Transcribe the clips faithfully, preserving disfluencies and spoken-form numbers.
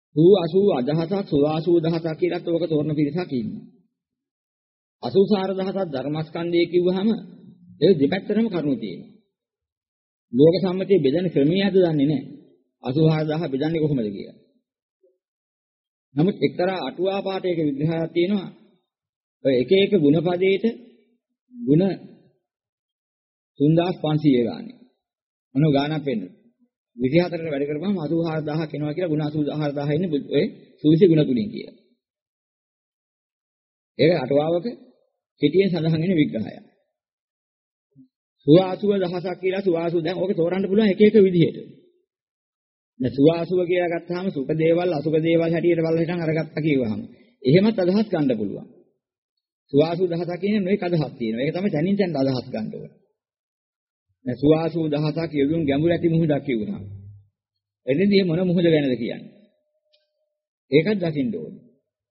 සූ අසූ අදහසක් සුවාසූ දහසක් කියලාත් ඔක තෝරන පිරිසක් ඉන්නවා. අසූචාර දහසක් ධර්මස්කන්ධය කිව්වහම ඒ දෙපැත්තටම කරුණු තියෙනවා. ලෝක සම්මතයේ බෙදෙන ක්‍රමයක්ද දන්නේ නැහැ. අසූචාර දහස බෙදන්නේ කොහොමද කියලා. නමුත් එක්තරා අටුවා පාඨයක විග්‍රහයක් තියෙනවා. ඔය එක එක ಗುಣපදයේට ಗುಣ තුන්දාස් පන්සීය ගානේ. මොන ගානක් වෙන්නද? විසිහතරට වැඩ කරපුවම අසූචාර දහසක් එනවා කියලා ගුණ අසූචාර දහස ඉන්නේ ඔය සූවිසි ගුණ තුලින් කියලා. ඒක අටුවාවක කෙටියෙන් සඳහන් වෙන විග්‍රහයක්. සුවාසුව දහසක් කියලා සුවාසුව දැන් ඕක තෝරන්න පුළුවන් එක එක විදිහට. දැන් සුවාසුව කියලා ගත්තාම සුඛ දේවල් අසුඛ දේවල් හැටියට බලලා හිටන් අරගත්තා කියවහම එහෙමත් අදහස් ගන්න පුළුවන්. සුවාසුව දහසක් කියන්නේ මේක අදහස් තියෙනවා. ඒක තමයි තනින් තනට අදහස් ගන්න ඕන. දැන් සුවාසුව දහසක් කියුම් ගැඹුරු ඇති මුහුදක් කියුණා. එතෙන්දී මොන මුහුද ගැනද කියන්නේ? ඒකත් දකින්න ඕනේ.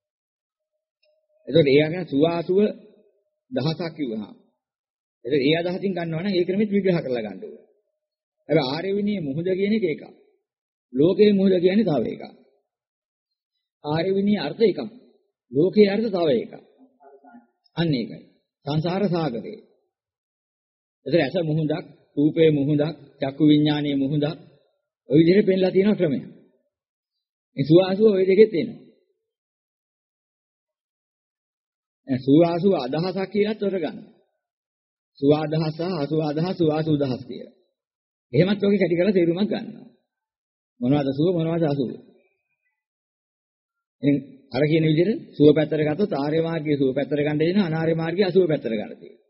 එතකොට ඒ අගන සුවාසුව දහසක් කිව්වහම එතකොට ඒ අදහසින් ගන්නවා නම් ඒ ක්‍රමෙත් විග්‍රහ කරලා ගන්න ඕනේ. හැබැයි ආර්ය විනී මුහුද කියන එක එකක්. ලෝකේ මුහුද කියන්නේ තව එකක්. ආර්ය විනී අර්ථ එකක්. ලෝකේ අර්ථ තව එකක්. අන්න ඒකයි. සංසාර සාගරේ. එතකොට ඇස මුහුදක්, රූපේ මුහුදක්, චක්කු විඥානයේ මුහුදක් ඔය විදිහට පෙන්නලා තියෙන ක්‍රමයක්. මේ සුවාසුව ඔය දෙකෙත් එනවා. සුවාසුව අදහසක් කියලාත් උතර ගන්න. සුවාදහස සහ අසුවාදහස සුවාසු දහස් කියලා. එහෙමත් ඔගේ කැටි කරලා තේරුමක් ගන්නවා. මොනවද සුව මොනවද අසුව? එහෙන් අර කියන විදිහට සුව පැත්තට ගත්තොත් ආර්ය මාර්ගයේ සුව පැත්තට ගන්න දෙනවා අනාර්ය මාර්ගයේ අසුව පැත්තට ගන්න තියෙනවා.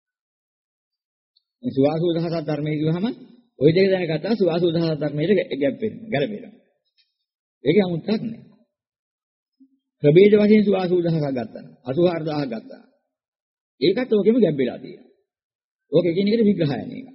මේ සුවාසු දහසක් ධර්මයේ කිව්වහම ওই දෙක දැනගත්තා සුවාසු දහසක් ධර්මයේ ගැප් වෙනවා. ගැලපෙනවා. ඒකේ 아무ත්තක් නැහැ. ප්‍රභේද වශයෙන් සුවාසු දහසක් ගත්තා. අසූචාර දහසක් ගත්තා. ඒකත් ඕකෙම ගැබ් වෙලා තියෙනවා. ඕක එකින් එකට විග්‍රහය නේද?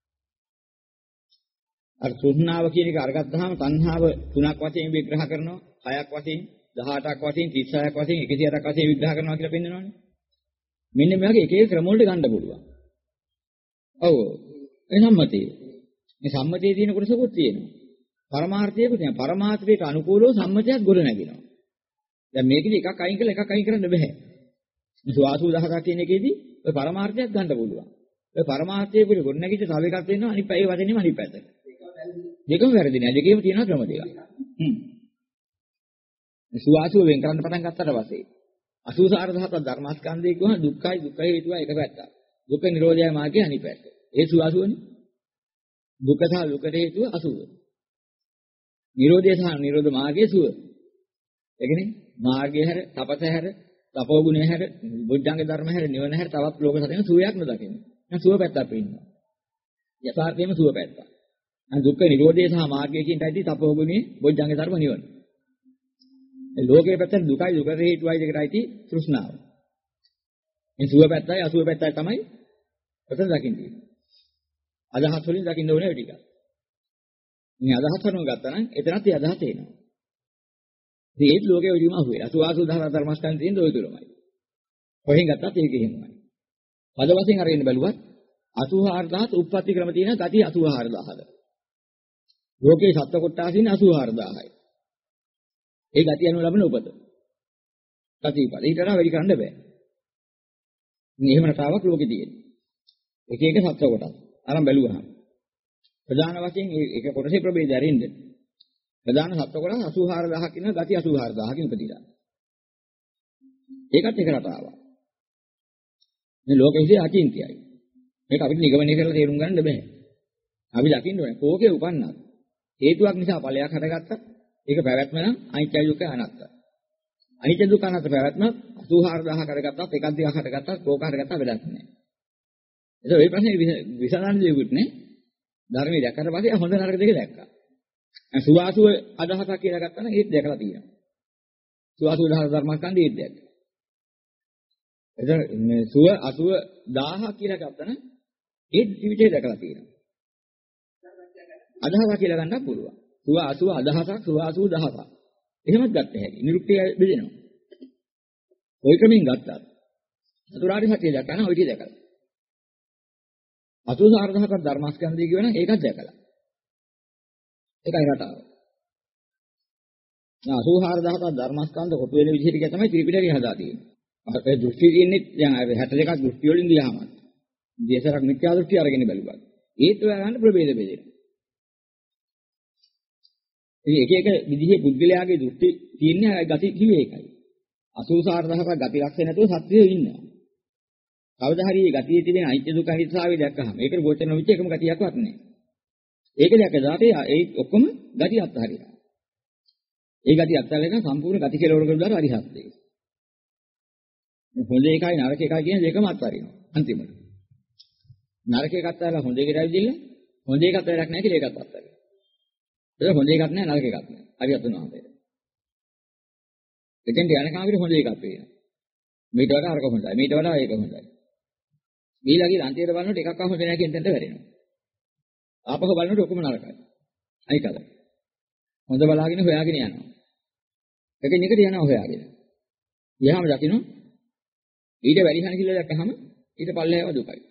අර තෘෂ්ණාව කියන එක අරගත්තාම තණ්හාව තුනක් වශයෙන් විග්‍රහ කරනවා, හයක් වශයෙන්, දහඅටක් වශයෙන්, තිස් හයක් වශයෙන්, එකසිය අටක් වශයෙන් විග්‍රහ කරනවා කියලා පෙන්නනවානේ. මෙන්න මේ වගේ එක එක ක්‍රම වලට ගන්න පුළුවන්. ඔව්. ඒ සම්මතිය. මේ සම්මතියේ තියෙන කොටසකුත් තියෙනවා. පරමාර්ථයකුත් තියෙනවා. පරමාර්ථයට අනුකූලව සම්මතියක් ගොඩ නැගෙනවා. දැන් මේකෙදි එකක් අයින් කරලා එකක් අයින් කරන්න බෑ. සුවාසු දහසක් කියන එකේදී ඔය පරමාර්ථයක් ගන්න පුළුවන්. ඔය පරමාර්ථයේ පිළ ගොඩ නැගිච්ච තව එකක් වෙනවා අනිත් ඒ වදිනේම අනිත් පැත්තට. දෙකම වැරදි නෑ. දෙකේම තියෙනවා ක්‍රම දෙකක්. හ්ම්. සුවාසුව වෙන් කරන්න පටන් ගත්තට පස්සේ අසූචාර දහසක් ධර්මස්කන්ධය කියවන දුක්ඛයි දුක්ඛ හේතුව එක පැත්තක්. දුක්ඛ නිරෝධය මාර්ගය අනිත් පැත්ත. ඒ සුවාසුවනේ. දුක්ඛ සහ දුක්ඛ හේතුව අසුව. නිරෝධය සහ නිරෝධ මාර්ගය සුව. ඒ කියන්නේ මාර්ගය හැර, තපස හැර, තපෝ ගුණය හැර, බුද්ධංග ධර්ම හැර, නිවන හැර තවත් ලෝක සත්‍යන සුවයක් නොදකින්න. දැන් සුව පැත්තක් පෙන්නනවා. යථාර්ථයෙන්ම සුව පැත්ත. අන් දුක්ඛ නිරෝධය සහ මාර්ගය කියන පැත්තේ තපෝ ගුණේ, බුද්ධංග ධර්ම නිවන. ඒ ලෝකයේ පැත්තට දුකයි දුක හේතුවයි දෙකටයි තෘෂ්ණාව. මේ සුව පැත්තයි අසුව පැත්තයි තමයි ඔතන දකින්නේ. අදහස් වලින් දකින්න ඕනේ ඔය ටික. මේ අදහස් කරනවා ගත්තා නම් එතනත් ඒ අදහස එනවා. ඉතින් ඒත් ලෝකයේ ඔය විදිහම අහුවේ. අසුවාසු දහස ධර්මස්කන්ධ තියෙන ඔය තුලමයි. කොහෙන් ගත්තත් ඒක එහෙමයි. පද වශයෙන් අරගෙන බැලුවත් අසූචාර දහස උප්පත්ති ක්‍රම තියෙන ගති අසූචාර දහස. ලෝකේ සත්ව කොටාසින් අසූචාර දහසයි. ඒ ගති අනුව ලැබෙන උපත. ගතිපද. ඊට වඩා වැඩි කරන්න බෑ. මේ එහෙම රටාවක් ලෝකේ තියෙනවා. එක එක සත්ව කොටස්. අරන් බැලුවහම ප්‍රධාන වශයෙන් ඒක කොටසේ ප්‍රභේද ඇරින්ද ප්‍රධාන සත්ව කොටස් අසූචාර දහසක් ඉන්න ගති අසූචාර දහසකින් උපදිනවා. ඒකත් එක රටාවක්. මේ ලෝකෙහිදී අචින්තියයි. මේක අපිට නිගමනය කරලා තේරුම් ගන්න බෑ. අපි දකින්න ඕනේ කෝකේ උපන්නත් හේතුවක් නිසා ඵලයක් හටගත්තා. ඒක පැවැත්ම නම් අනිත්‍ය දුක්ඛ අනාත්ත. අනිත්‍ය දුක්ඛ අනාත්ත පැවැත්ම අසූචාර දහසක් හටගත්තත් එකක් දෙකක් හටගත්තත් කෝක හටගත්තා වැඩක් නෑ. ඒක ඔය ප්‍රශ්නේ විසඳන්න දෙයක් නෑ. ධර්මයේ දැක්කට පස්සේ හොඳ නරක දෙක දැක්කා. දැන් සුවාසුව අදහසක් කියලා ගත්තා නම් ඒත් දැකලා තියෙනවා. සුවාසුව දහස ධර්මස්කන්ධය ඒත් දැක්කා. එතන මේ සුව අසුව දහසක් කියලා ගත්තා නම් ඒත් ජීවිතේ දැකලා තියෙනවා. අදහසක් කියලා ගන්නත් පුළුවන්. සුව අසුව අදහසක් සුවාසුව දහසක්. එහෙමත් ගත්ත හැකි. නිරුක්තිය බෙදෙනවා. ওই ක්‍රමෙන් ගත්තා. චතුරාර්ය සත්‍ය දැක්කා නම් ওই ටික දැකලා. අසූචාර දහසක් ධර්මස්කන්ධය කියවනම් ඒකත් දැකලා. ඒකයි රටාව. අසූහාර දහසක් ධර්මස්කන්ධ කොටු වෙන විදිහට කිය තමයි ත්‍රිපිටකය හදා තියෙන්නේ. ඒ දෘෂ්ටි තියෙන්නේ දැන් හැට දෙකක් දෘෂ්ටි වලින් ගියාම. දේශරක් මිත්‍යා දෘෂ්ටි අරගෙන බලුවා. ඒත් ඔය ගන්න ප්‍රභේද බෙදෙනවා. ඉතින් එක එක විදිහේ පුද්ගලයාගේ දෘෂ්ටි තියෙන්නේ ගති කිව්වේ ඒකයි. අසූහාර දහසක් ගති ලක්ෂණ නැතුව සත්‍යය ඉන්නවා. කවදා හරි මේ ගතියේ තියෙන අනිත්‍ය දුක්ඛ අනිත්‍යතාවය දැක්කහම ඒකට ගෝචර නොවිච්ච එකම ගතියක්වත් නැහැ. ඒක දැක දාට ඒ ඔක්කොම ගති අත්හරිනවා. ඒ ගති අත්හැරලා නම් සම්පූර්ණ ගති කෙලවරකට දාලා අරිහත්ත්වේ. හොඳ එකයි නරක එකයි කියන දෙකම අත්හරිනවා අන්තිමට. නරක එකක් අත්හැරලා හොඳ එකට ඇවිදින්න හොඳ එකක් වැඩක් නැහැ කියලා ඒකත් අත්හරිනවා. ඒක හොඳ එකක් නැහැ නරක එකක් නැහැ. අරිහත් වෙනවා අපේ. එතෙන්ට යනකම් අපිට හොඳ එකක් පේනවා. මේට වඩා අරක හොඳයි. මේට වඩා ඒක හොඳයි. ඊළඟට අන්තිමට බලනකොට එකක් අහම වෙනවා කියන තැනට වැරෙනවා. ආපහු බලනකොට ඔක්කොම නරකයි. අයිකද? හොඳ බලාගෙන හොයාගෙන යනවා. එකකින් එකට යනවා හොයාගෙන. ගියාම දකින්න ඊට වැඩි හන කියලා දැක්කහම ඊට පල්ලෙහාව දුකයි.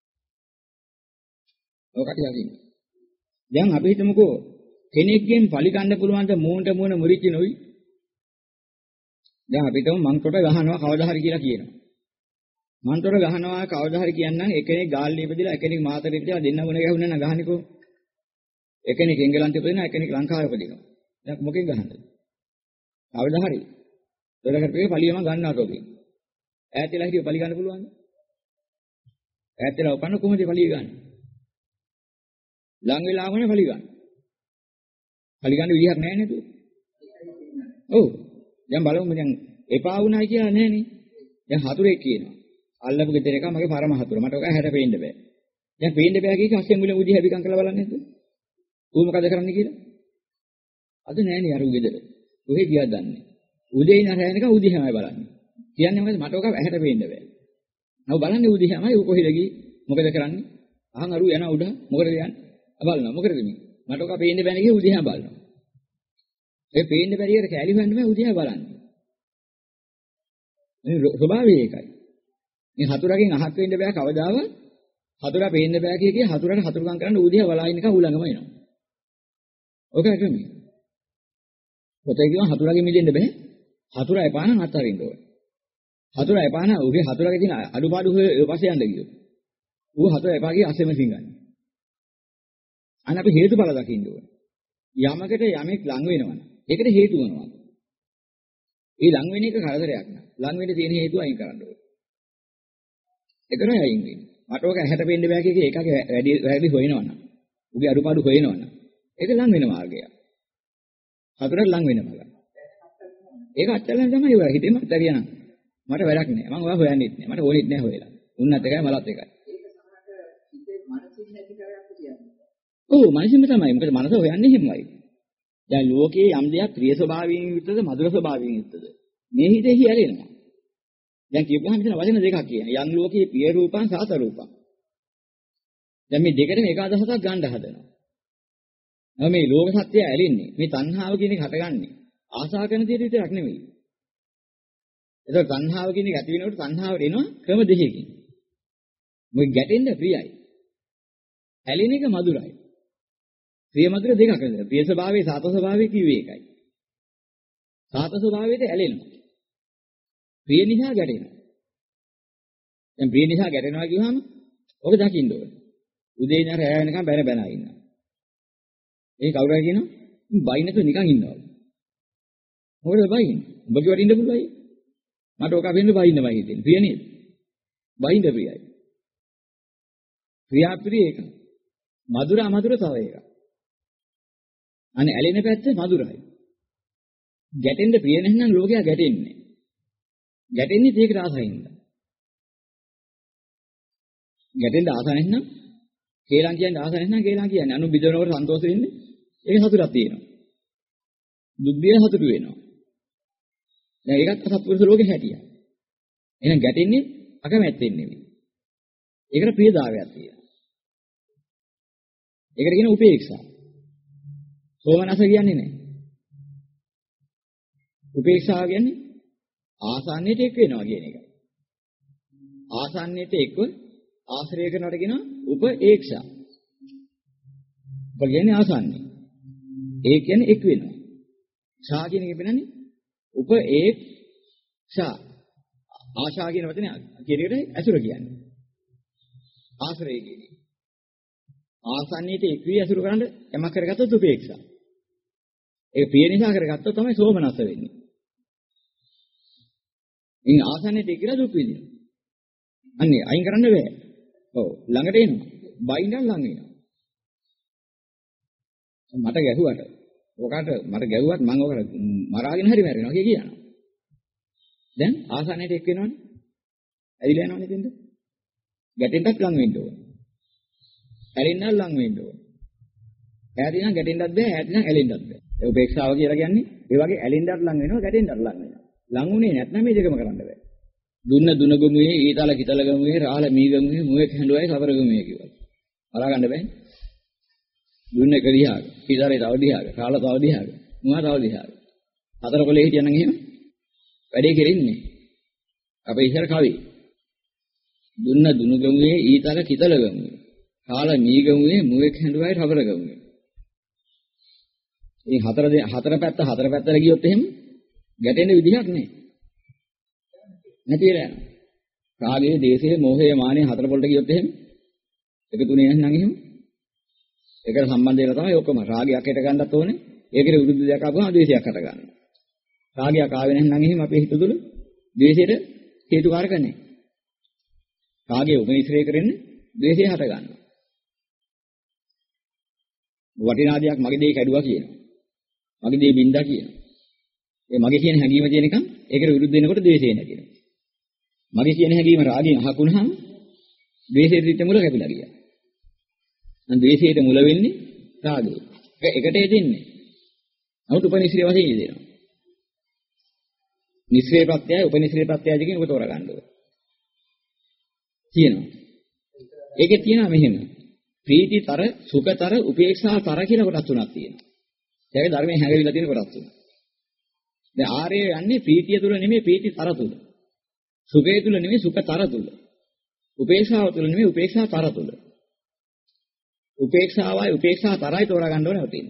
ඔකට යකින්න. දැන් අපි හිතමුකෝ කෙනෙක්ගෙන් පලි ගන්න පුළුවන් ද මූණට මූණ මුරිච්ච නොයි. දැන් අපිටම මං කොට ගහනවා කවදා හරි කියලා කියනවා. මං කොට ගහනවා කවදා හරි කියන්නම් එක්කෙනෙක් ගාල්ලේ ඉපදිලා එක්කෙනෙක් මාතරේ ඉපදිලා දෙන්න ගුණ ගැහුණා නම් ගහන්නේකෝ. එක්කෙනෙක් එංගලන්තේ ඉපදිනවා එක්කෙනෙක් ලංකාවේ ඉපදිනවා. දැන් මොකෙන් ගහන්නද? කවදා හරි. දෙලකට පලියම ගන්නවා තෝගේ. ඈතලා හිටිය පලි ගන්න පුළුවන්ද? ඈතලා උපන්න කොහොමද පලිය ගන්න? ලං වෙලාවම පලි ගන්න. පලි ගන්න විදිහක් නැහැ නේද? ඔව්. දැන් බලමු දැන් එපා වුණයි කියලා නෑනේ. දැන් හතුරෙක් කියනවා. අල්ලපු ගෙදර එක මගේ පරම හතුර. මට ඔක හැට පේන්න බෑ. දැන් පේන්න බෑ කිය කි අස්සෙන් මුල උදි හැබිකම් කරලා බලන්නේ නැද්ද? ඌ මොකද කරන්නේ කියලා? අද නෑනේ අර ඌ ගෙදර. ඔහෙ ගියාද දන්නේ. උදේ ඉඳන් රැ වෙනකන් උදි හැමයි බලන්නේ. කියන්නේ මොකද මට ඔක හැට පේන්න බෑ. නව බලන්නේ උදි හැමයි ඌ කොහෙද ගියේ? මොකද කරන්නේ? අහන් අරු යනවා උඩ. මොකද යන්නේ? බලනවා. මොකද මේ? මට ඔක පේන්න බෑනේ කිය උදි හැම බලනවා. ඒ පේන්න බැරියට කැලි හොයන්න බෑ උදි හැම බලන්නේ. මේ ස්වභාවය ඒකයි. මේ හතුරගෙන් අහක් වෙන්න බෑ කවදාවත්. හතුරා පේන්න බෑ කිය කිය හතුරට හතුරුකම් කරන්න ඌ දිහා බලා ඉන්නකම් ඌ ළඟම එනවා. ඔක ඇතුමි. පොතේ කියනවා හතුරගෙන් මිදෙන්න බෑ. හතුරා එපා නම් අත්හරින්න ඕනේ. හතුරා එපා නම් ඌගේ හතුරගේ තියෙන අඩුපාඩු හොය පස්සේ යන්න ගියොත්. ඌ හතුරා එපා කිය අසෙම සිංගන්නේ. අන්න අපි හේතුඵල දකින්න ඕනේ. යමකට යමෙක් ලං වෙනවනම් ඒකට හේතු වෙනවා. ඒ ලං වෙන එක කරදරයක් නෑ. ලං වෙන්න තියෙන හේතුව අයින් කරන්න ඕනේ. ඒකනේ අයින් වෙන්නේ. මට ඕක ඇහැට පෙන්න බෑ කිය එකක වැඩි වැඩි හොයනවනම්. උගේ අඩුපාඩු හොයනවනම්. ඒක ලං වෙන මාර්ගය. හතරට ලං වෙන මාර්ගය. ඒක අත්‍යලෙන් තමයි ඔය හිතෙම අත්‍යරියනම්. මට වැඩක් නෑ. මම ඔයා හොයන්නෙත් නෑ. මට ඕනෙත් නෑ හොයලා. උන්නත් එකයි මලත් එකයි. ඒක සමහරට හිතේ මනසින් නැති කරයක් කියන්නේ. ඔව් මනසින්ම තමයි. මොකද මනස හොයන්නේ හිමයි. දැන් ලෝකයේ යම් දෙයක් ප්‍රිය ස්වභාවයෙන් යුක්තද මధుර ස්වභාවයෙන් යුක්තද මේ හිතේ හියලෙනවා. දැන් කියපුවාම හිතන වචන දෙකක් කියන. යම් ලෝකයේ පිය රූපං සාත රූපං. දැන් මේ දෙකෙන් එක අදහසක් ගන්න හදනවා. නම මේ ලෝක සත්‍යය ඇලෙන්නේ මේ තණ්හාව කියන එක හටගන්නේ ආසා කරන දේ විතරක් නෙමෙයි. ඒක තණ්හාව කියන එක ඇති වෙනකොට තණ්හාවට එනවා ක්‍රම දෙකකින්. මොකද ගැටෙන්න ප්‍රියයි. ඇලෙන එක මధుරයි. ප්‍රිය මధుර දෙකක් නේද? ප්‍රිය ස්වභාවයේ සාත ස්වභාවයේ කිව්වේ ඒකයි. සාත ස්වභාවයේද ඇලෙනවා. ප්‍රිය නිසා ගැටෙනවා. දැන් ප්‍රිය නිසා ගැටෙනවා කියවහම ඔක දකින්න ඕනේ. උදේ ඉඳන් රැය වෙනකම් බැන බැන ඉන්නවා. ඒ කවුරු හරි කියනවා බයින්නතු නිකන් ඉන්නවා. මොකද බයින්නේ? ඔබ කිව්වට ඉන්න පුළුවයි. මට ඔක වෙන්න බයින්න බයි හිතෙන්නේ. ප්‍රිය නේද? බයින්න ප්‍රියයි. ප්‍රියා ප්‍රිය එක. මధుර අමధుර තව එකක්. අනේ ඇලෙන පැත්ත මధుරයි. ගැටෙන්න ප්‍රිය නැත්නම් ලෝකයා ගැටෙන්නේ. ගැටෙන්නේ ඒකට ආසයින්ද. ගැටෙන්න ආස නැත්නම් කේලම් කියන්නේ ආස නැත්නම් කේලම් කියන්නේ අනු බිදවනකොට සන්තෝෂ වෙන්නේ. ඒක සතුටක් තියෙනවා. දුක් දින සතුට වෙනවා. දැන් ඒකත් සත්පුරුෂ ලෝකේ හැටියක්. එහෙනම් ගැටෙන්නේ අකමැත්තෙන් නෙවෙයි. ඒකට ප්‍රියදාවයක් තියෙනවා. ඒකට කියන උපේක්ෂා. සෝමනස කියන්නේ නැහැ. උපේක්ෂාව කියන්නේ ආසන්නයට එක් වෙනවා කියන එකයි. ආසන්නයට එක්ව ආශ්‍රය කරනවට කියන උපේක්ෂා. ඔබ කියන්නේ ආසන්නේ. ඒ කියන්නේ එක් වෙනවා. ශා කියන එක පෙන්නන්නේ උපේක්ෂා. ආශා කියන වචනේ කියන එකට ඇසුර කියන්නේ. ආශ්‍රය කියන්නේ. ආසන්නයට එක්වී ඇසුරු කරන්න යමක් කරගත්තොත් උපේක්ෂා. ඒක ප්‍රිය නිසා කරගත්තොත් තමයි සෝමනස්ස වෙන්නේ. ඉතින් ආසන්නයට එක්කලා දුක් විඳිනවා. අන්නේ අයින් කරන්න බෑ. ඔව් ළඟට එනවා. බයින්නම් ළඟ එනවා. මට ගැහුවට ඔකට මට ගැහුවත් මම ඔකට මරාගෙන හරි මැරෙනවා කිය කියනවා. දැන් ආසන්නයට එක් වෙනවනේ. ඇවිල්ලා යනවනේ දෙන්න. ගැටෙන්නත් ලඟ වෙන්න ඕනේ. ඇලෙන්නත් ලඟ වෙන්න ඕනේ. ඈතින් නම් ගැටෙන්නත් බෑ, ඈතින් නම් ඇලෙන්නත් බෑ. ඒ උපේක්ෂාව කියලා කියන්නේ ඒ වගේ ඇලෙන්නත් ලඟ වෙනවා, ගැටෙන්නත් ලඟ වෙනවා. ලඟ උනේ නැත්නම් මේ දෙකම කරන්න බෑ. දුන්න දුන ගමුවේ, ඊතල කිතල ගමුවේ, රාළ මී ගමුවේ, මුවේ කැඬුවයි සබර ගමුවේ කිව්වා. අරා ගන්න බෑ. දුන්න එක දිහාක, ඊතලේ තව දිහාක, රාළ තව දිහාක, මුවා තව දිහාක. හතර කොලේ හිටියනම් එහෙම වැඩේ කෙරෙන්නේ. අපේ ඉස්සර කවි. දුන්න දුන ගමුවේ, ඊතල කිතල ගමුවේ, රාළ මී ගමුවේ, මුවේ කැඬුවයි සබර ගමුවේ. මේ හතර හතර පැත්ත හතර පැත්තට ගියොත් එහෙම ගැටෙන්න විදිහක් නැහැ. නැති වෙලා යනවා. රාගයේ, දේශයේ, මෝහයේ, මානයේ හතර පොළට ගියොත් එහෙම එක තුනේ නැත්නම් එහෙම ඒකට සම්බන්ධ වෙලා තමයි ඔක්කොම රාගයක් හිට ගන්නත් ඕනේ. ඒකට විරුද්ධ දෙයක් ආවම ද්වේෂයක් හට ගන්නවා. රාගයක් ආවේ නැත්නම් එහෙම අපේ හිත තුළ ද්වේෂයට හේතුකාරක නැහැ. රාගයේ උපනිශ්‍රේ කරන්නේ ද්වේෂය හට ගන්නවා. වටිනා දෙයක් මගේ දෙය කැඩුවා කියනවා. මගේ දෙය බින්දා කියනවා. ඒ මගේ කියන හැඟීම තියෙන එකම ඒකට විරුද්ධ වෙනකොට ද්වේෂය නැගෙනවා. මගේ කියන හැඟීම රාගයෙන් අහකුණාම ද්වේෂයේ ත්‍රිත්‍ය මුල කැපිලා ගියා. නම් ද්වේෂයේ මුල වෙන්නේ රාගය. ඒක එකට එදින්නේ. නමුත් උපනිශ්‍රේ වශයෙන් ඉදෙනවා. නිශ්‍රේ ප්‍රත්‍යය උපනිශ්‍රේ ප්‍රත්‍යය කියන එක තෝරා ගන්න ඕනේ. තියෙනවා. ඒකේ තියෙනවා මෙහෙම. ප්‍රීතිතර, සුඛතර, උපේක්ෂාතර කියලා කොටස් තුනක් තියෙනවා. ඒකේ ධර්මයේ හැඟවිලා තියෙන කොටස් තුන. දැන් ආර්ය යන්නේ ප්‍රීතිය තුල නෙමෙයි ප්‍රීතිතර තුල. සුඛය තුල නෙමෙයි සුඛතර තුල. උපේක්ෂාව තුල නෙමෙයි උපේක්ෂාතර තුල. උපේක්ෂාවයි උපේක්ෂාතරයි තෝරා ගන්න ඕනේ උතින්.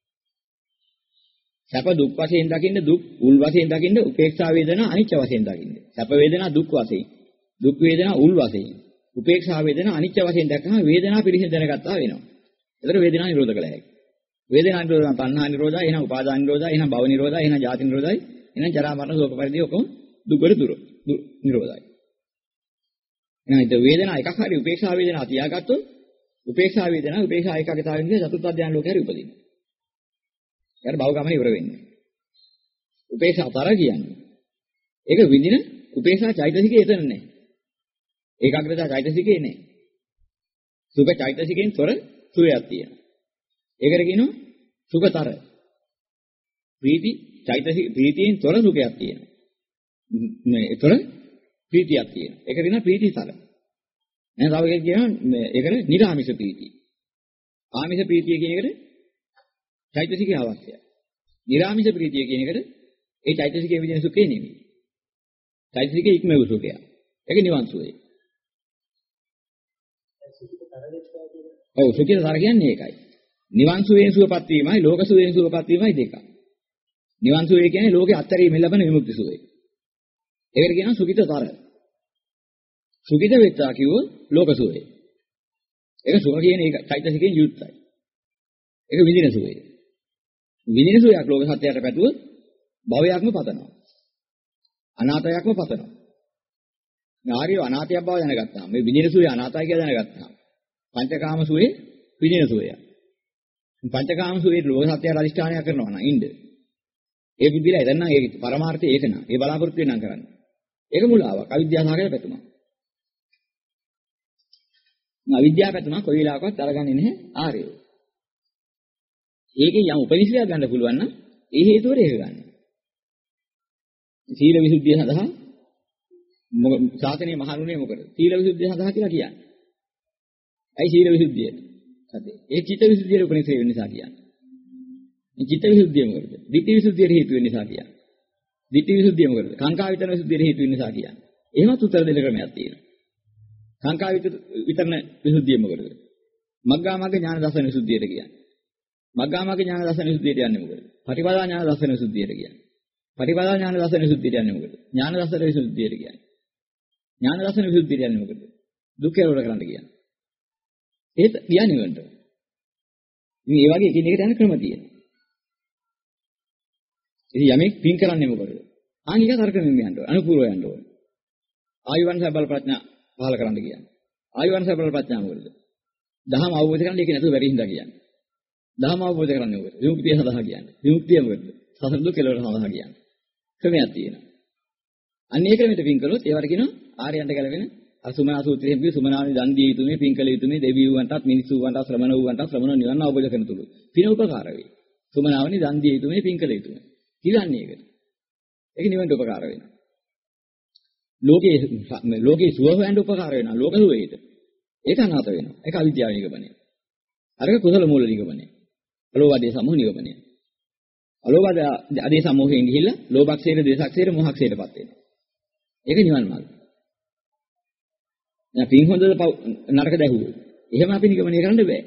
සැප දුක් වශයෙන් දකින්න දුක් උල් වශයෙන් දකින්න උපේක්ෂා වේදනා අනිච්ච වශයෙන් දකින්න. සැප වේදනා දුක් වශයෙන්. දුක් වේදනා උල් වශයෙන්. උපේක්ෂා වේදනා අනිච්ච වශයෙන් දැක්කම වේදනා පිළිසිඳ දැනගත්තා වෙනවා. ඒතර වේදනා නිරෝධ කළ හැකියි. වේදනා නිරෝධය තණ්හා නිරෝධය, එහෙනම් උපාදාන නිරෝධය, එහෙනම් භව නිරෝධය, එහෙනම් ජාති නිරෝධය, එහෙනම් ජරා මරණ ශෝක පරිදේ ඔක්කොම දුක් වල දුර නිරෝධයි. එහෙනම් ඒ වේදනා එකක් හරි උපේක්ෂා වේදනා තියාගත්තොත් උපේක්ෂා වේදනා උපේක්ෂා ඒකාගතාවෙන් ඉඳලා චතුර්ථ ධ්‍යාන ලෝකේ හරි උපදිනවා. ඒකට භව ගමන ඉවර වෙන්නේ. උපේක්ෂාතර කියන්නේ. ඒක විඳින උපේක්ෂා චෛතසිකේ එතන නැහැ. ඒකාග්‍රතාව චෛතසිකේ නැහැ. සුඛ චෛතසිකෙන් තොර සුවයක් තියෙනවා. ඒකට කියනවා සුඛතර. ප්‍රීති චෛතසික ප්‍රීතියෙන් තොර සුඛයක් තියෙනවා. මේ ඒතර ප්‍රීතියක් තියෙනවා. ඒක කියනවා ප්‍රීතිතර. නේද? තව එකක් කියනවා ඒකට නිරාමිෂ ප්‍රීතිය. ආමිෂ ප්‍රීතිය කියන එකට චෛතසිකය අවශ්‍යයි. නිරාමිෂ ප්‍රීතිය කියන එකට ඒ චෛතසිකයේ විදින සුඛේ නෙමෙයි. චෛතසිකයේ ඉක්මව සුඛය. ඒක නිවන් සුවය. ඔව් සුඛිතතර කියන්නේ ඒකයි. නිවන් සුවයෙන් සුවපත් වීමයි ලෝක සුවයෙන් සුවපත් වීමයි දෙක. නිවන් සුවය කියන්නේ ලෝකේ අත්තරීමෙන් ලැබෙන විමුක්ති සුවය. ඒකට කියනවා සුඛිතතර. සුඛිත වෙත්තා කිව්වොත් ලෝක සුවය. ඒක සුඛ කියන එක චෛතසිකයෙන් යුක්තයි. ඒක විඳින සුවය. විඳින සුවයක් ලෝක සත්‍යයට පැතුවොත් භවයක්ම පතනවා. අනාතයක්ම පතනවා. නාරිය අනාතයක් බව දැනගත්තාම මේ විඳින සුවය අනාතයි කියලා දැනගත්තාම පංචකාම සුවේ විඳින සුවය. පංචකාම සුවේ ලෝක සත්‍යයට අදිෂ්ඨානය කරනවා නම් ඉන්න. ඒ විදිහට එතන නම් ඒ පරමාර්ථය ඒක නා. ඒ බලාපොරොත්තු වෙනනම් කරන්නේ. ඒක මුලාවක්. අවිද්‍යාවසහගත පැතුමක්. අවිද්‍යාව පැතුමක් කොයි වෙලාවකවත් අරගන්නේ නැහැ ආර්යෝ. ඒකේ යම් උපනිශ්‍රයක් ගන්න පුළුවන් නම් ඒ හේතුවර ඒක ගන්න. සීල විසුද්ධිය සඳහා ශාසනයේ මහණුනේ මොකද? සීල විසුද්ධිය සඳහා කියලා කියන්නේ. ඇයි සීල විසුද්ධිය? සතේ. ඒ චිත්ත විසුද්ධියේ උපනිශ්‍රේ වෙන නිසා කියන්නේ. මේ චිත්ත විසුද්ධිය මොකද? ditthi විසුද්ධියට හේතු වෙන නිසා කියන්නේ. ditthi විසුද්ධිය මොකද? කාංකා විතරන විසුද්ධියට හේතු වෙන නිසා කියන්නේ. එහෙමත් උත්තර දෙන්න ක්‍රමයක් තියෙනවා. කාංකා විතරන විසුද්ධිය මොකද? මග්ගා මග්ග ඥාන දර්ශන විසුද්ධියට කියන්නේ. මග්ගාමග්ග ඥාන දර්ශන විසුද්ධියට යන්නේ මොකද? පටිපදා ඥාන දර්ශන විසුද්ධියට කියන්නේ. පටිපදා ඥාන දර්ශන විසුද්ධියට යන්නේ මොකද? ඥාන දර්ශන විසුද්ධියට කියන්නේ. ඥාන දර්ශන විසුද්ධියට යන්නේ මොකද? දුක් කෙලවර කරන්න කියන්නේ. ඒත් කියන්නේ නිවනට. ඉතින් ඒ වගේ එකින් එකට යන ක්‍රම තියෙනවා. ඉතින් යමෙක් පින් කරන්නේ මොකද? ආනික තර්කණෙම යන්න ඕන. අනුපූර්ව යන්න ඕන. ආයුවන්ස බල ප්‍රඥා පහල කරන්න කියන්නේ. ආයුවන්ස බල ප්‍රඥා මොකද? දහම අවබෝධ කරගන්න ඒක නැතුව බැරි හින්දා කියන්නේ. දහම අවබෝධ කරන්නේ මොකද? විමුක්තිය සඳහා කියන්නේ. විමුක්තිය මොකද? සසර දුක් කෙලවර සඳහා කියන්නේ. ක්‍රමයක් තියෙනවා. අන්න ඒ ක්‍රමෙට පින් කළොත් ඒවට කියනවා ආර්යයන්ට ගැලපෙන අසුමනා සූත්‍රයෙන් පිය සුමනානි දන් දිය යුතුනේ පින් කළ යුතුනේ දෙවියන්ටත් මිනිස්සු වන්ටත් ශ්‍රමණ වූවන්ටත් ශ්‍රමණ නිවන් අවබෝධ කරන තුරු. පින උපකාර වේ. සුමනාවනි දන් දිය යුතුනේ පින් කළ යුතුනේ. කියන්නේ ඒකට. ඒක නිවන්ට උපකාර වෙනවා. ලෝකේ ලෝකේ සුව හොයන්න උපකාර වෙනවා. ලෝක සුවේට. ඒක අනාත වෙනවා. ඒක අවිද්‍යාව නිගමනය. අරක කුසල මූල නිගමනය. අලෝභය සමෝහ නිගමනය. අලෝභය අධේ සමෝහයෙන් ගිහිල්ලා ලෝභක්ෂේර දේශක්ෂේර මොහක්ෂේරපත් වෙනවා. ඒක නිවන් මාර්ගය. දැන් පින් හොඳද නරක දැහුවෝ. එහෙම අපි නිගමනය කරන්න බෑ.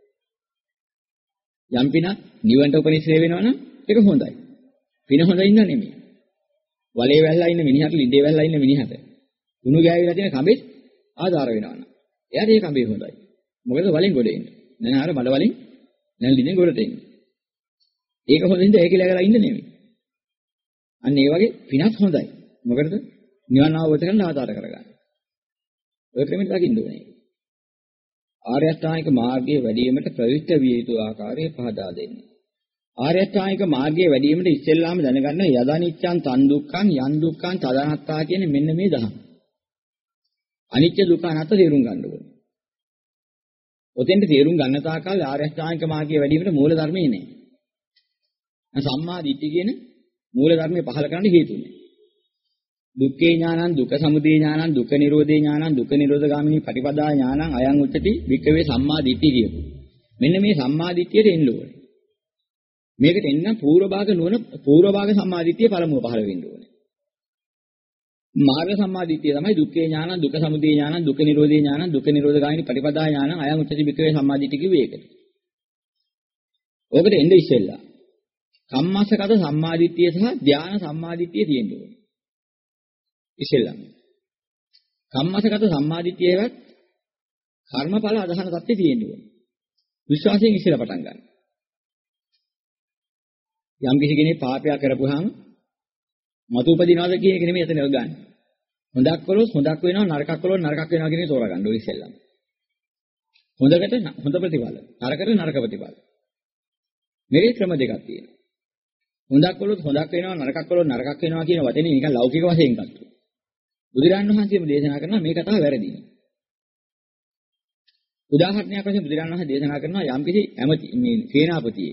යම් පිනක් නිවන්ට උපනිශ්‍රේ වෙනවනම් ඒක හොඳයි. පින හොඳ ඉන්න නෙමෙයි. වලේ වැල්ලා ඉන්න මිනිහට ලිඳේ වැල්ලා ඉන්න මිනිහට උණු ගෑවිලා තියෙන කඹේ ආධාර වෙනවනම් එයාට ඒ කඹේ හොඳයි. මොකද වලින් ගොඩ එන්නේ. නැන අර බඩ වලින් නැන ලිඳෙන් ගොඩට එන්නේ. ඒක හොඳින්ද ඒක ලැගලා ඉන්න නෙමෙයි. අන්න ඒ වගේ පිනක් හොඳයි. මොකටද? නිවන් අවබෝධ කරගන්න ආධාර කරගන්න. ඔය ක්‍රමෙට දකින්න ඕනේ. ආර්ය අෂ්ටාංගික මාර්ගයේ වැඩිවීමට ප්‍රවිෂ්ඨ විය යුතු ආකාරය පහදා දෙන්නේ. ආර්ය අෂ්ටාංගික මාර්ගයේ වැඩිවීමට ඉස්සෙල්ලාම දැනගන්න යදානිච්ඡං තන් දුක්ඛං යන් දුක්ඛං තදනත්තා කියන මෙන්න මේ දහම. අනිත්‍ය දුක්ඛ අනාත්ම තේරුම් ගන්න ඕනේ. ඔතෙන්ට තේරුම් ගන්න තාකල් ආර්ය අෂ්ටාංගික මාර්ගයේ වැඩිවීමට මූල ධර්මයේ නෑ. සම්මා දිට්ඨිය කියන මූල ධර්මයේ පහල කරන්න හේතුනේ. දුක්ඛේ ඥානං දුක්ඛ සමුදය ඥානං දුක්ඛ නිරෝධේ ඥානං දුක්ඛ නිරෝධ ගාමිනී පටිපදා ඥානං අයං උච්චති වික්කවේ සම්මා දිට්ඨිය කියපු. මෙන්න මේ සම්මා දිට්ඨියට එන්න ඕනේ. මේකට එන්න පූර්ව භාග නුවණ පූර්ව භාග සම්මා දිට්ඨිය පළමුව පහළ වෙන්න ඕනේ. මාර්ග සම්මා දිට්ඨිය තමයි දුක්ඛේ ඥානං දුක්ඛ සමුදය ඥානං දුක්ඛ නිරෝධේ ඥානං දුක්ඛ නිරෝධ ගාමිනී පටිපදා ඥානං අයං උච්චති වික්කවේ සම්මා දිට්ඨිය කිව්වේ ඒකට. ඕකට එන්න ඉස්සෙල්ලා කම්මස්සගත සම්මා දිට්ඨිය සහ ධාන සම්මා දිට්ඨිය තියෙන්න ඕනේ. ඉස්සෙල්ලාම කම්මසගත සම්මාදිට්ඨියවත් කර්මඵල අදහන தත්ත්වය තියෙන්න ඕනේ. විශ්වාසයෙන් ඉස්සෙල්ලා පටන් ගන්න. යම් කිසි කෙනෙක් පාපයක් කරපුවාම මතු උපදිනවද කියන එක නෙමෙයි එතන ගන්න. හොඳක් කළොත් හොඳක් වෙනවා නරකක් කළොත් නරකක් වෙනවා කියන එක තෝරා ගන්න ඕනේ ඉස්සෙල්ලාම. හොඳකට හොඳ ප්‍රතිඵල, නරකට නරක ප්‍රතිඵල. මේ ක්‍රම දෙකක් තියෙනවා. හොඳක් කළොත් හොඳක් වෙනවා නරකක් කළොත් නරකක් වෙනවා කියන වචනේ නිකන් ලෞකික වශයෙන් ගත්තා. බුදුරජාණන් වහන්සේම දේශනා කරනවා මේ කතාව වැරදි. උදාහරණයක් වශයෙන් බුදුරජාණන් වහන්සේ දේශනා කරනවා යම් කිසි ඇමති මේ සේනාපතියෙක්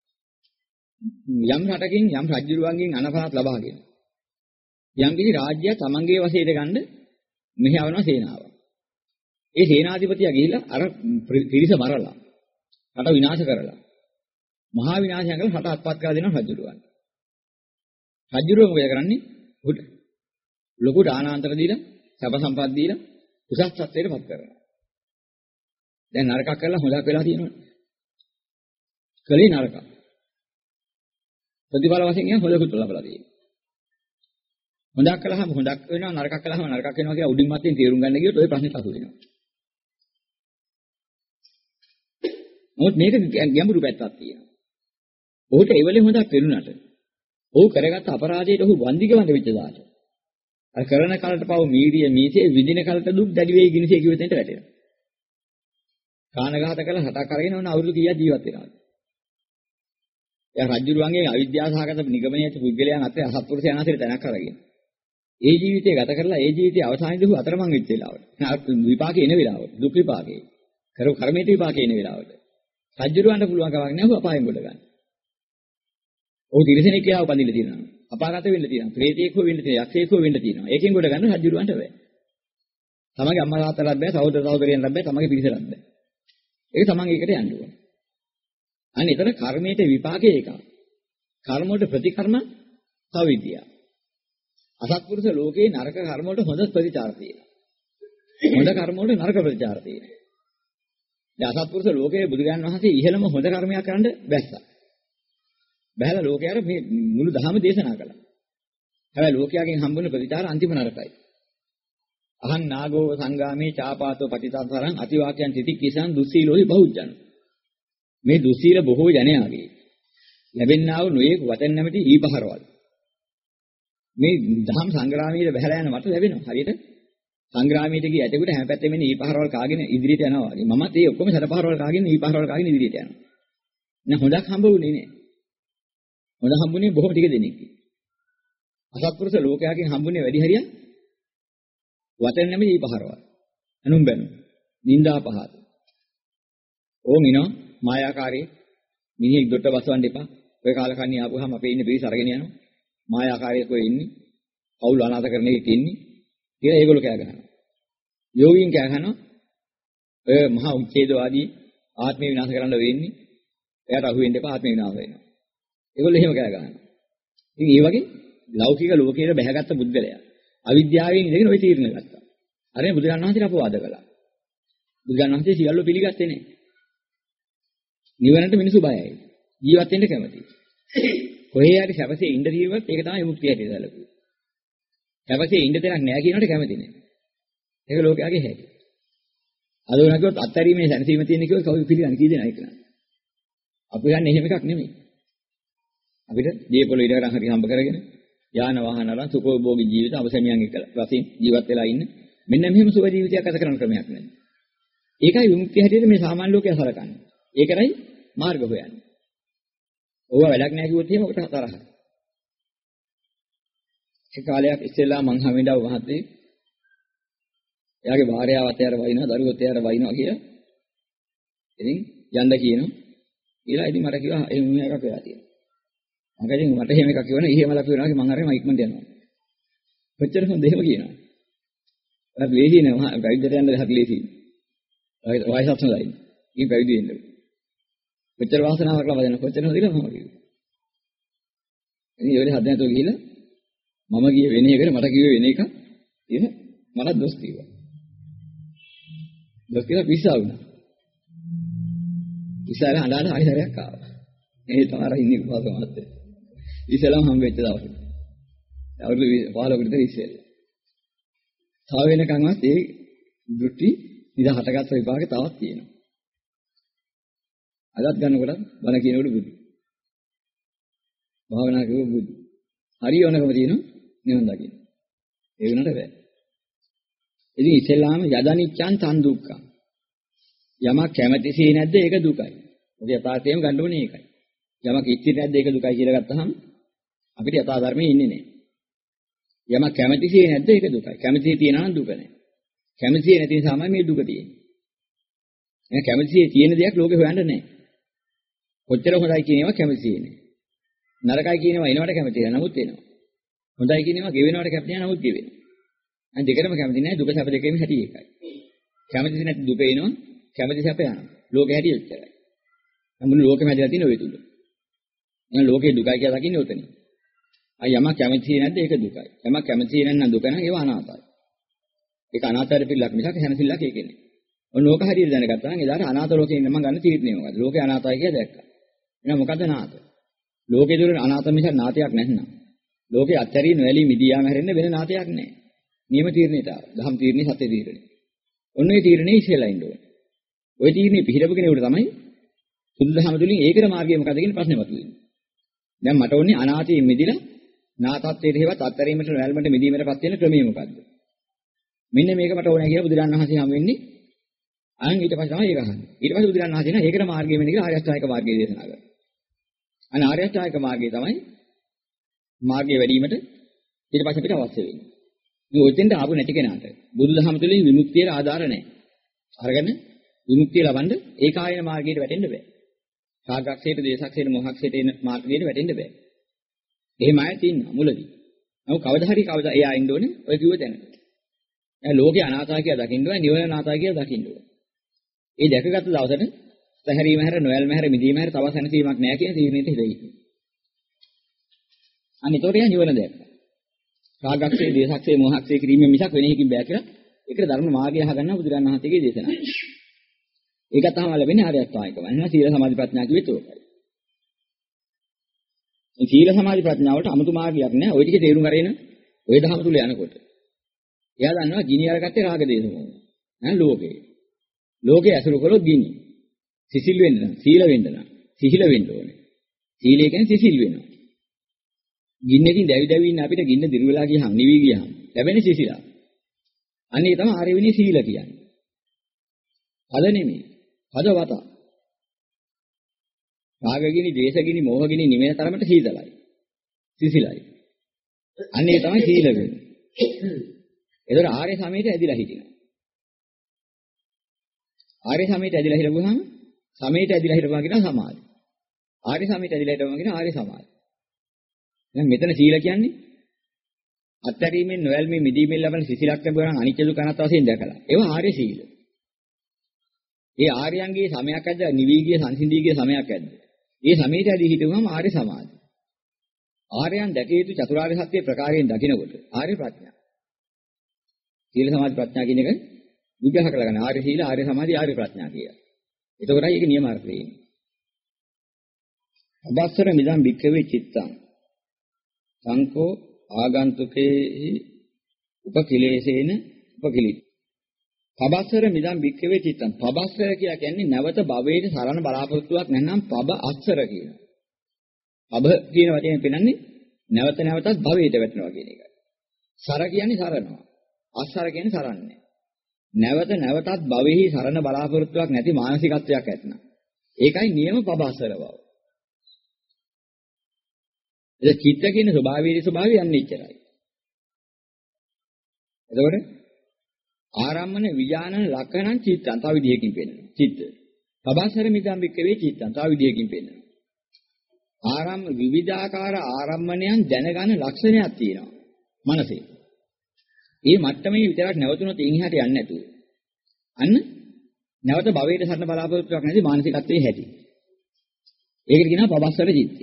යම් රටකින් යම් රජුරුවන්ගෙන් අනපනත් ලබාගෙන යම් කිසි රාජ්‍යයක් තමන්ගේ වශයෙන් ගන්න මෙහෙවනවා සේනාව. ඒ සේනාධිපතියා ගිහිල්ලා අර පිරිස මරලා රට විනාශ කරලා මහා විනාශයක් කරලා රට අත්පත් කරලා දෙනවා රජුරුවන්. රජුරුව මොකද කරන්නේ? උඩ ලොකු දානාන්තර දීලා සබ සම්පත් දීලා උසස් සත්‍යයට පත් කරනවා. දැන් නරකක් කරලා හොඳක් වෙලා තියෙනවනේ. කලේ නරක. ප්‍රතිඵල වශයෙන් කියන හොඳකුත් ලබලා තියෙනවා. හොඳක් කළාම හොඳක් වෙනවා නරකක් කළාම නරකක් වෙනවා කියලා උඩින් මතින් තේරුම් ගන්න ගියොත් ওই ප්‍රශ්නෙට අහු වෙනවා. මොකද මේක ගැඹුරු පැත්තක් තියෙනවා. ඔහුට ඒ වෙලේ හොඳක් වෙනුනට ඔහු කරගත්ත අපරාධයට ඔහු වන්දිකවඳ වෙච්ච දාට අර කරන කලට පව මීරිය මීසේ විදින කලට දුක් දැඩි වෙයි ගිනිසේ කිව්වෙතෙන්ට වැටෙනවා. කාණඝාත කළා හතක් අරගෙන වුණ අවුරුදු කීයක් ජීවත් වෙනවද? එයා රජුරුවන්ගේ අවිද්‍යාව සහගත නිගමනයේ පුද්ගලයන් අතර අසත්පුරුෂයන් අතර තැනක් අරගෙන. ඒ ජීවිතය ගත කරලා ඒ ජීවිතයේ අවසානයේදී ඔහු අතරමං වෙච්ච වෙලාවට. විපාකේ එන වෙලාවට. දුක් විපාකේ. කරු කර්මයේ විපාකේ එන වෙලාවට. රජුරුවන්ට පුළුවන් කමක් නැහැ ඔහු අපායෙන් ගොඩ ගන්න. ඔහු තිරසනෙක් කියලා උපදින්න තියෙනවා. අපාගත වෙන්න තියෙනවා. ප්‍රේතයෙක් හෝ වෙන්න තියෙනවා. යක්ෂයෙක් හෝ වෙන්න තියෙනවා. ඒකෙන් ගොඩ ගන්න රජුරුවන්ට බෑ. තමන්ගේ අම්මා තාත්තලාත් බෑ, සහෝදර සහෝදරියන්ටත් බෑ, තමන්ගේ පිරිසටත් බෑ. ඒක තමන් ඒකට යන්න ඕනේ. අන්න එතන කර්මයේ විපාකේ එකක්. කර්ම වලට ප්‍රතිකර්ම තව විදියක්. අසත්පුරුෂ ලෝකේ නරක කර්ම වලට හොඳ ප්‍රතිචාර තියෙනවා. හොඳ කර්ම වලට නරක ප්‍රතිචාර තියෙනවා. දැන් අසත්පුරුෂ ලෝකයේ බුදුරජාණන් වහන්සේ ඉහළම හොඳ කර්මයක් කරන්න බැස්සා. බහැලා ලෝකයට මේ මුළු ධහම දේශනා කළා. හැබැයි ලෝකයෙන් හම්බුන ප්‍රතිචාර අන්තිම නරකයි. අහං නාගෝ සංගාමේ චාපාතෝ පටිතතරං අතිවාක්‍යං තිතික්කසං දුස්සීලෝහි බහුජන. මේ දුස්සීල බොහෝ ජනයාගේ ලැබෙන්නා වූ නොයෙක් වචන නැමැති ඊපහරවල්. මේ ධම් සංග්‍රාමයේ බහැලා යන මට ලැබෙනවා. හරියට සංග්‍රාමයට ගිය ඇතෙකුට හැම පැත්තෙම ඉන්නේ ඊපහරවල් කාගෙන ඉදිරියට යනවා වගේ. මමත් ඒ ඔක්කොම සතපහරවල් කාගෙන ඊපහරවල් කාගෙන ඉදිරියට යනවා. නෑ හොඳක් හම්බුනේ නෑ. හොඳ හම්බුනේ බොහොම ටික දෙනෙක්. අසත්පුරුෂ ලෝකයෙන් හම්බුනේ වැඩි හරියක් වචන නැමෙයි ඊපහරවල්. අනුම් බැනු. නිന്ദා පහත. ඕම් ඉනෝ මායාකාරී මිනිහෙක් දොට්ට බසවන්න එපා. ඔය කාලකන්ණි ආපුවාම අපේ ඉන්නේ පිරිස අරගෙන යනවා. මායාකාරයෙක් ඔය ඉන්නේ. කවුල් අනාථ කරන එකේ ඉන්නේ. කියලා ඒගොල්ලෝ කෑ ගහනවා. යෝගීන් කෑ ගහනවා. ඔය මහා උච්ඡේදවාදී ආත්මය විනාශ කරන්න වෙන්නේ. එයාට අහු වෙන්න එපා ආත්මය විනාශ වෙනවා. ඒගොල්ලෝ එහෙම කෑ ගහනවා. ඉතින් ඒ වගේ ලෞකික ලෝකයේ බැහැගත්තු බුද්ධලයා අවිද්‍යාවෙන් ඉඳගෙන ওই තීරණ ගත්තා. අරනේ බුදුරජාණන් වහන්සේට අපවාද කළා. බුදුරජාණන් වහන්සේ සියල්ල පිළිගත්තේ නැහැ. නිවනට මිනිසු බයයි. ජීවත් වෙන්න කැමතියි. කොහේ හරි සැපසේ ඉඳ ජීවත් ඒක තමයි මුක්තිය හැටියට සැලකුවේ. සැපසේ ඉඳ දෙයක් නැහැ කියනකට කැමති නැහැ. ඒක ලෝකයාගේ හැටි. අද වෙනකොට අත්හැරීමේ සැනසීම තියෙන කිව්ව කවුරු පිළිගන්නේ කී දෙනා ඒක නෑ. අපි ගන්න එහෙම එකක් නෙමෙයි. අපිට දීපොළ ඉඩ ගන්න හරි හම්බ කරගෙන යාන වාහන වල සුඛෝභෝගී ජීවිත අවසමියන් එක්ක වශයෙන් ජීවත් වෙලා ඉන්න. මෙන්න මෙහෙම සුඛ ජීවිතයක් ගත කරන ක්‍රමයක් නෑ. ඒකයි විමුක්තිය හැටියට මේ සාමාන්‍ය ලෝකයා සලකන්නේ. ඒකයි මාර්ග හොයන්නේ. ඕවා වැඩක් නැහැ කිව්වොත් එහෙම ඔකට තරහයි. ඒ කාලයක් ඉස්සෙල්ලා මං හැමදාම මහත්තයෙක් එයාගේ භාර්යාවත් එයාට වයින්නවා දරුවොත් එයාට වයින්නවා කියලා. ඉතින් යන්න කියනවා. ඊළඟ ඉතින් මට කිව්වා එහෙම එකක් වෙලා තියෙනවා. මම කිව්වා මට එහෙම එකක් කියවන එහෙමලා කියනවා මං අරගෙන මම ඉක්මනට යනවා. කොච්චර හොඳ එහෙම කියනවා. ඒක ලේසි නෑ මහා ගයිඩ්ට යන්න හරි ලේසි. වයසත් හොඳයි. ඉතින් පැවිදි වෙන්න. කොච්චර වාසනාවක් ලබා දෙන කොච්චර හොඳ කියලා මම කිව්වා. ඉතින් ඒ වෙලේ හද නැතුව ගිහිල්ලා මම ගියේ වෙන එකට මට කිව්වේ වෙන එක. ඉතින් මට දොස් කිව්වා. දොස් කියලා පිස්සා වුණා. ඉස්සර අඬන හරි හැරයක් ආවා. ඒ තමයි ඉන්නේ පාසල මාත්තේ. ඉස්සලම හම් වෙච්ච දවසේ. අවුරුදු පහළොකට විතර ඉස්සෙල්ලා. තව වෙනකන්වත් ඒ දෘෂ්ටි ඉඳ හටගත්ත විපාකේ තවත් තියෙනවා. අදත් ගන්නකොට බණ කියනකොට බුදු. භාවනා කරුව බුදු. හරි ඕනකම තියෙනවා නිවන් දකින්න. ඒ වෙනට බෑ. ඉතින් ඉස්සෙල්ලාම යදනිච්ඡන් තන් දුක්ඛං. යමක් කැමැතිසේ නැද්ද ඒක දුකයි. ඔක යථාර්ථයෙන් ගන්න ඕනේ ඒකයි. යමක් ඉච්චි නැද්ද ඒක දුකයි කියලා ගත්තහම අපිට යථා ධර්මයේ ඉන්නේ නැහැ. යමක් කැමැතිසේ නැද්ද ඒක දුකයි. කැමැතිසේ තියනවා නම් දුක නැහැ. කැමැතිසේ නැති නිසාමයි මේ දුක තියෙන්නේ. එහෙනම් කැමැතිසේ තියෙන දෙයක් ලෝකේ හොයන්න නැහැ. කොච්චර හොඳයි කියන ඒවා කැමැතිසේ නැහැ. නරකයි කියන ඒවා එනවට කැමැති නැහැ. නමුත් එනවා. හොඳයි කියන ඒවා ගෙවෙනවට කැමති නැහැ. නමුත් ගෙවෙනවා. අන් දෙකම කැමති නැහැ. දුක සැප දෙකේම හැටි එකයි. කැමැති නැති දුක එනවා. කැමැති සැප යනවා. ලෝකේ හැටි එච්චරයි. මුළු ලෝකෙම හැදලා තියෙන ඔය තුල. එහෙනම් ලෝකේ දුකයි කියලා දකින්නේ උතන. අය යමක් කැමති නැද්ද ඒක දුකයි. යමක් කැමති නැත්නම් දුක නම් ඒව අනාතයි. ඒක අනාතර පිළිලක් මිසක් හැනසිල්ලක් ඒකේ නෑ. ඔන්න ඕක හරියට දැනගත්තා නම් එදාට අනාත ලෝකේ ඉන්න මම ගන්න තීරණය මොකද්ද? ලෝකේ අනාතයි කියලා දැක්කා. එහෙනම් මොකද්ද නාත? ලෝකේ දුර අනාත මිසක් නාතයක් නැත්නම්. ලෝකේ අත්හැරී නොඇලී මිදියාම හැරෙන්න වෙන නාතයක් නෑ. නියම තීරණයට ආවා. දහම් තීරණේ සත්‍ය තීරණේ. ඔන්න ඔය තීරණේ ඉස්සෙල්ලා ඉන්න ඕනේ. ඔය තීරණේ පිළිරපු කෙනෙකුට තමයි සුදුදහම තුලින් ඒකර මාර්ගය මොකද්ද කියන ප්‍රශ්නේ මතුවෙන්නේ. දැන් මට ඕනේ අනාතයෙන් මිදිලා නාතත්වයට හේවත් අත්හැරීමට නොඇල්මට මිදීමටපත් වෙන ක්‍රමය මොකද්ද? මෙන්න මේක මට ඕනේ කියලා බුදුරජාණන් වහන්සේ හම් වෙන්නේ. අන් ඊට පස්සේ තමයි ඒක අහන්නේ. ඊට පස්සේ බුදුරජාණන් වහන්සේ නා ඒකර මාර්ගය වෙන්නේ කියලා ආර්ය අෂ්ටාංගික මාර්ගය දේශනා කරනවා. අන්න ආර්ය අෂ්ටාංගික මාර්ගය තමයි මාර්ගය වැඩිවීමට ඊට පස්සේ අපිට අවශ්‍ය වෙන්නේ. මේ ඔතෙන්ට ආපු නැති කෙනාට බුදුදහම තුළින් විමුක්තියට ආධාර නැහැ. අරගෙන විමුක්තිය ලබන්න ඒකායන මාර්ගයට වැටෙන්න බෑ. රාගක්ෂේත, දේශක්ෂේත, මොහක්ෂේත එන මාර්ගයට වැටෙන්න බෑ. එහෙම අය තියෙනවා මුලදී. නමුත් කවදා හරි කවදා එයා ඉන්න ඕනේ ඔය කිව්ව තැන. දැන් ලෝකේ අනාතයි කියලා දකින්න ඕනේ, නිවන අනාතයි කියලා දකින්න ඕනේ. ඒ දැකගත්තු දවසට සැහැරීම හැර, නොයල්ම හැර, මිදීම හැර තව සැනසීමක් නැහැ කියන තීරණයට හිතෙයි. අනිත් උඩ යා නිවන දැක්කා. රාගක්ෂේ, දේශක්ෂේ, මොහක්ෂේ කිරීම මිසක් වෙන එකකින් බෑ කියලා ඒකට ධර්ම මාර්ගය අහගන්නා බුදුරණන් වහන්සේගේ දේශනාව. ඒකත් තමයි ලැබෙන්නේ ආර්ය අෂ්ටාංගිකම. එහෙනම් සීල සමාධි ප්‍රඥා කිව්වෙත් ඕකයි. මේ සීල සමාධි ප්‍රඥා වලට 아무තු මාර්ගයක් නෑ. ওই ටික තේරුම් අරගෙන ওই දහම තුල යනකොට. එයා දන්නවා ගිනි අරගත්තේ රාග දේශ මොහ. ඈ ලෝකේ. ලෝකේ ඇසුරු කළොත් ගිනි. සිසිල් වෙන්න නම් සීල වෙන්න නම් සිහිල වෙන්න ඕනේ. සීලය කියන්නේ සිසිල් වෙනවා. ගින්නකින් දැවි දැවි ඉන්න අපිට ගින්න දිරු වෙලා ගියහම නිවි ගියහම ලැබෙන්නේ සිසිලා. අන්න ඒ තමයි ආර්ය විනී සීල කියන්නේ. පද නෙමෙයි. පදවත. රාගගිනි, ද්වේෂගිනි, මෝහගිනි නිමෙන තරමට සීතලයි. සිසිලයි. අන්න ඒ තමයි සීල වෙන්නේ. ඒතර ආර්ය සමයට ඇදිලා හිටිනවා. ආර්ය සමයට ඇදිලා හිටපුවාම සමයට ඇදිලා හිටපුවා කියන සමාධි. ආර්ය සමයට ඇදිලා හිටපුවා කියන ආර්ය සමාධි. දැන් මෙතන සීල කියන්නේ අත්හැරීමෙන් නොයල්මේ මිදීමෙන් ලබන සිසිලක් ලැබුවා නම් අනිත්‍ය දුක අනාත්ම වශයෙන් දැකලා. ඒවා ආර්ය සීල. ඒ ආර්යයන්ගේ සමයක් ඇද්ද නිවීගිය සංසිඳීගිය සමයක් ඇද්ද. ඒ සමයට ඇදී හිටුවම ආර්ය සමාධි. ආර්යයන් දැකිය යුතු චතුරාර්ය සත්‍ය ප්‍රකාරයෙන් දකිනකොට ආර්ය ප්‍රඥා. සීල සමාධි ප්‍රඥා කියන එක විග්‍රහ කරලා ගන්න. ආර්ය සීල, ආර්ය සමාධි, ආර්ය ප්‍රඥා කියලා. එතකොටයි ඒක නියමාර්ථ වෙන්නේ. අබස්සර මිදම් වික්කවේ චිත්තං. සංකෝ ආගන්තුකේහි උපකිලේශේන උපකිලි. පබස්සර මිදම් වික්කවේ චිත්තං. පබස්සර කියලා කියන්නේ නැවත භවයේ සරණ බලාපොරොත්තුවක් නැත්නම් පබ අස්සර කියනවා. පබ කියන වචනේ පෙන්නන්නේ නැවත නැවතත් භවයට වැටෙනවා කියන එකයි. සර කියන්නේ සරනවා. අස්සර කියන්නේ සරන්නේ. නැවත නැවතත් භවෙහි සරණ බලාපොරොත්තුවක් නැති මානසිකත්වයක් ඇතනම්. ඒකයි නියම පබස්සර බව. ඒ චිත්ත කියන ස්වභාවයේ ස්වභාවය යන්නේ ඉච්චරයි. එතකොට ආරම්මන විඥානන ලක්ෂණං චිත්තං තව විදිහකින් පෙන්නනවා. චිත්ත. පබස්සර මිදම් වික්කවේ චිත්තං තව විදිහකින් පෙන්නනවා. ආරම්ම විවිධාකාර ආරම්මණයන් දැනගන්න ලක්ෂණයක් තියෙනවා. මනසේ. මේ මට්ටමේ විතරක් නැවතුනොත් එින් එහාට යන්නේ නැතුව. අන්න නැවත භවයට සරණ බලාපොරොත්තුවක් නැති මානසිකත්වයේ හැටි. ඒකට කියනවා පබස්සර චිත්තය.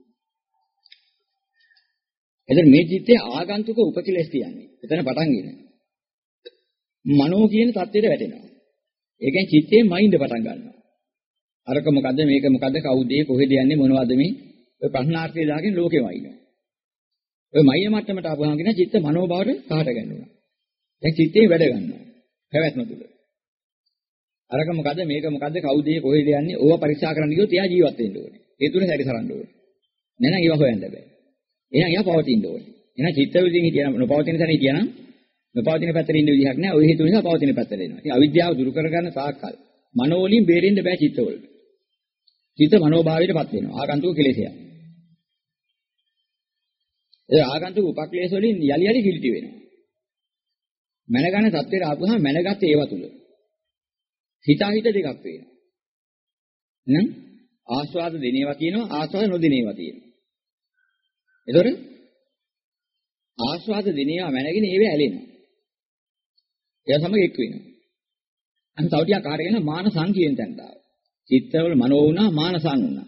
එතන මේ චිත්තේ ආගන්තුක උපකිලස් කියන්නේ. එතන පටන් ගන්න. මනෝ කියන தත්ත්වයට වැටෙනවා. ඒ කියන්නේ චිත්තේ මයින්ඩ් පටන් ගන්නවා. අරක මොකද්ද මේක මොකද්ද කවුද කොහෙද යන්නේ මොනවද මේ ඔය ප්‍රශ්නාර්ථය දාගෙන ලෝකෙම ඉන්නවා. ඔය මයිය මට්ටමට ආපුවාම කියන චිත්ත මනෝභාවයට කාට ගන්නවා. දැන් චිත්තේ වැඩ ගන්නවා. පැවැත්ම තුල. අරක මොකද්ද මේක මොකද්ද කවුද කොහෙද යන්නේ ඕවා පරීක්ෂා කරන්න ගියොත් එයා ජීවත් වෙන්න ඕනේ. ඒ තුන සැරිසරන්න ඕනේ. නැත්නම් ඒවා හොයන්න බෑ. එහෙනම් එයා පවතින්න ඕනේ. එහෙනම් චිත්ත විදිහින් හිටියනම් නොපවතින තැන හිටියනම් නොපවතින පැත්තේ ඉන්න විදිහක් නෑ. ඔය හේතු නිසා පවතින පැත්තට එනවා. ඉතින් අවිද්‍යාව දුරු කරගන්න තාක්කල් මනෝ වලින් බේරෙන්න බෑ චිත්ත වලට. චිත්ත මනෝභාවයටපත් වෙනවා. ආගන්තුක කෙලෙසයක්. ඒ ආගන්තුක උපක්ලේශ වලින් යලි යලි කිලිටි වෙනවා. මනගන්න தත්ත්වයට ආපුවහම මනගත් ඒව තුල. හිතා හිත දෙකක් වෙනවා. එහෙනම් ආස්වාද දෙනේවා තියෙනවා ආස්වාද නොදෙනේවා තියෙනවා. එතකොට ආස්වාද දෙනේවා මනගෙන ඒව ඇලෙනවා. ඒවා සමග එක් වෙනවා. අන්න තව ටිකක් කාටගෙන මාන සංකීර්ණ තැනට ආවා. චිත්තවල මනෝ වුණා මානසං වුණා.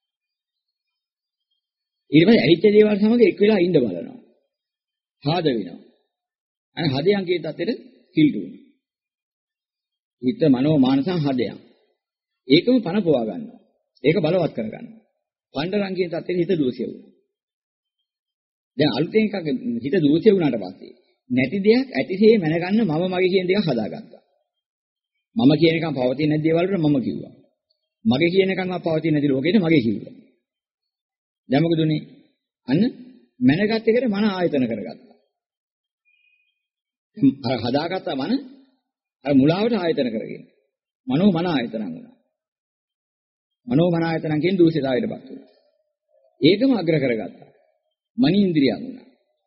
ඊට පස්සේ ඇහිච්ච දේවල් සමග එක් වෙලා ඉඳ බලනවා. හාද වෙනවා. අන්න හදයන් කියන තත්ත්වෙට කිල්ටු වෙනවා. චිත්ත මනෝ මානසං හදයන්. ඒකම පණ පොවා ගන්නවා. ඒක බලවත් කර ගන්නවා. පණ්ඩරං කියන තත්ත්වෙට හිත දෝෂය වුණා. දැන් අලුතෙන් එකක් හිත දෝෂය වුණාට පස්සේ නැති දෙයක් ඇතිසේ මැනගන්න මම මගේ කියන දේක් හදාගත්තා. මම කියන එකම පවතින නැති දේවල් වලට මම කිව්වා. මගේ කියන එකම පවතින නැති ලෝකෙට මගේ කිව්වා. දැන් මොකද උනේ? අන්න මැනගත් එකට මන ආයතන කරගත්තා. අර හදාගත්ත මන අර මුලාවට ආයතන කරගෙන. මනෝ මන ආයතන වුණා. මනෝ මන ආයතන කියන දූෂිතාවයටපත් වුණා. ඒකම අග්‍ර කරගත්තා. මනි ඉන්ද්‍රියන් වුණා.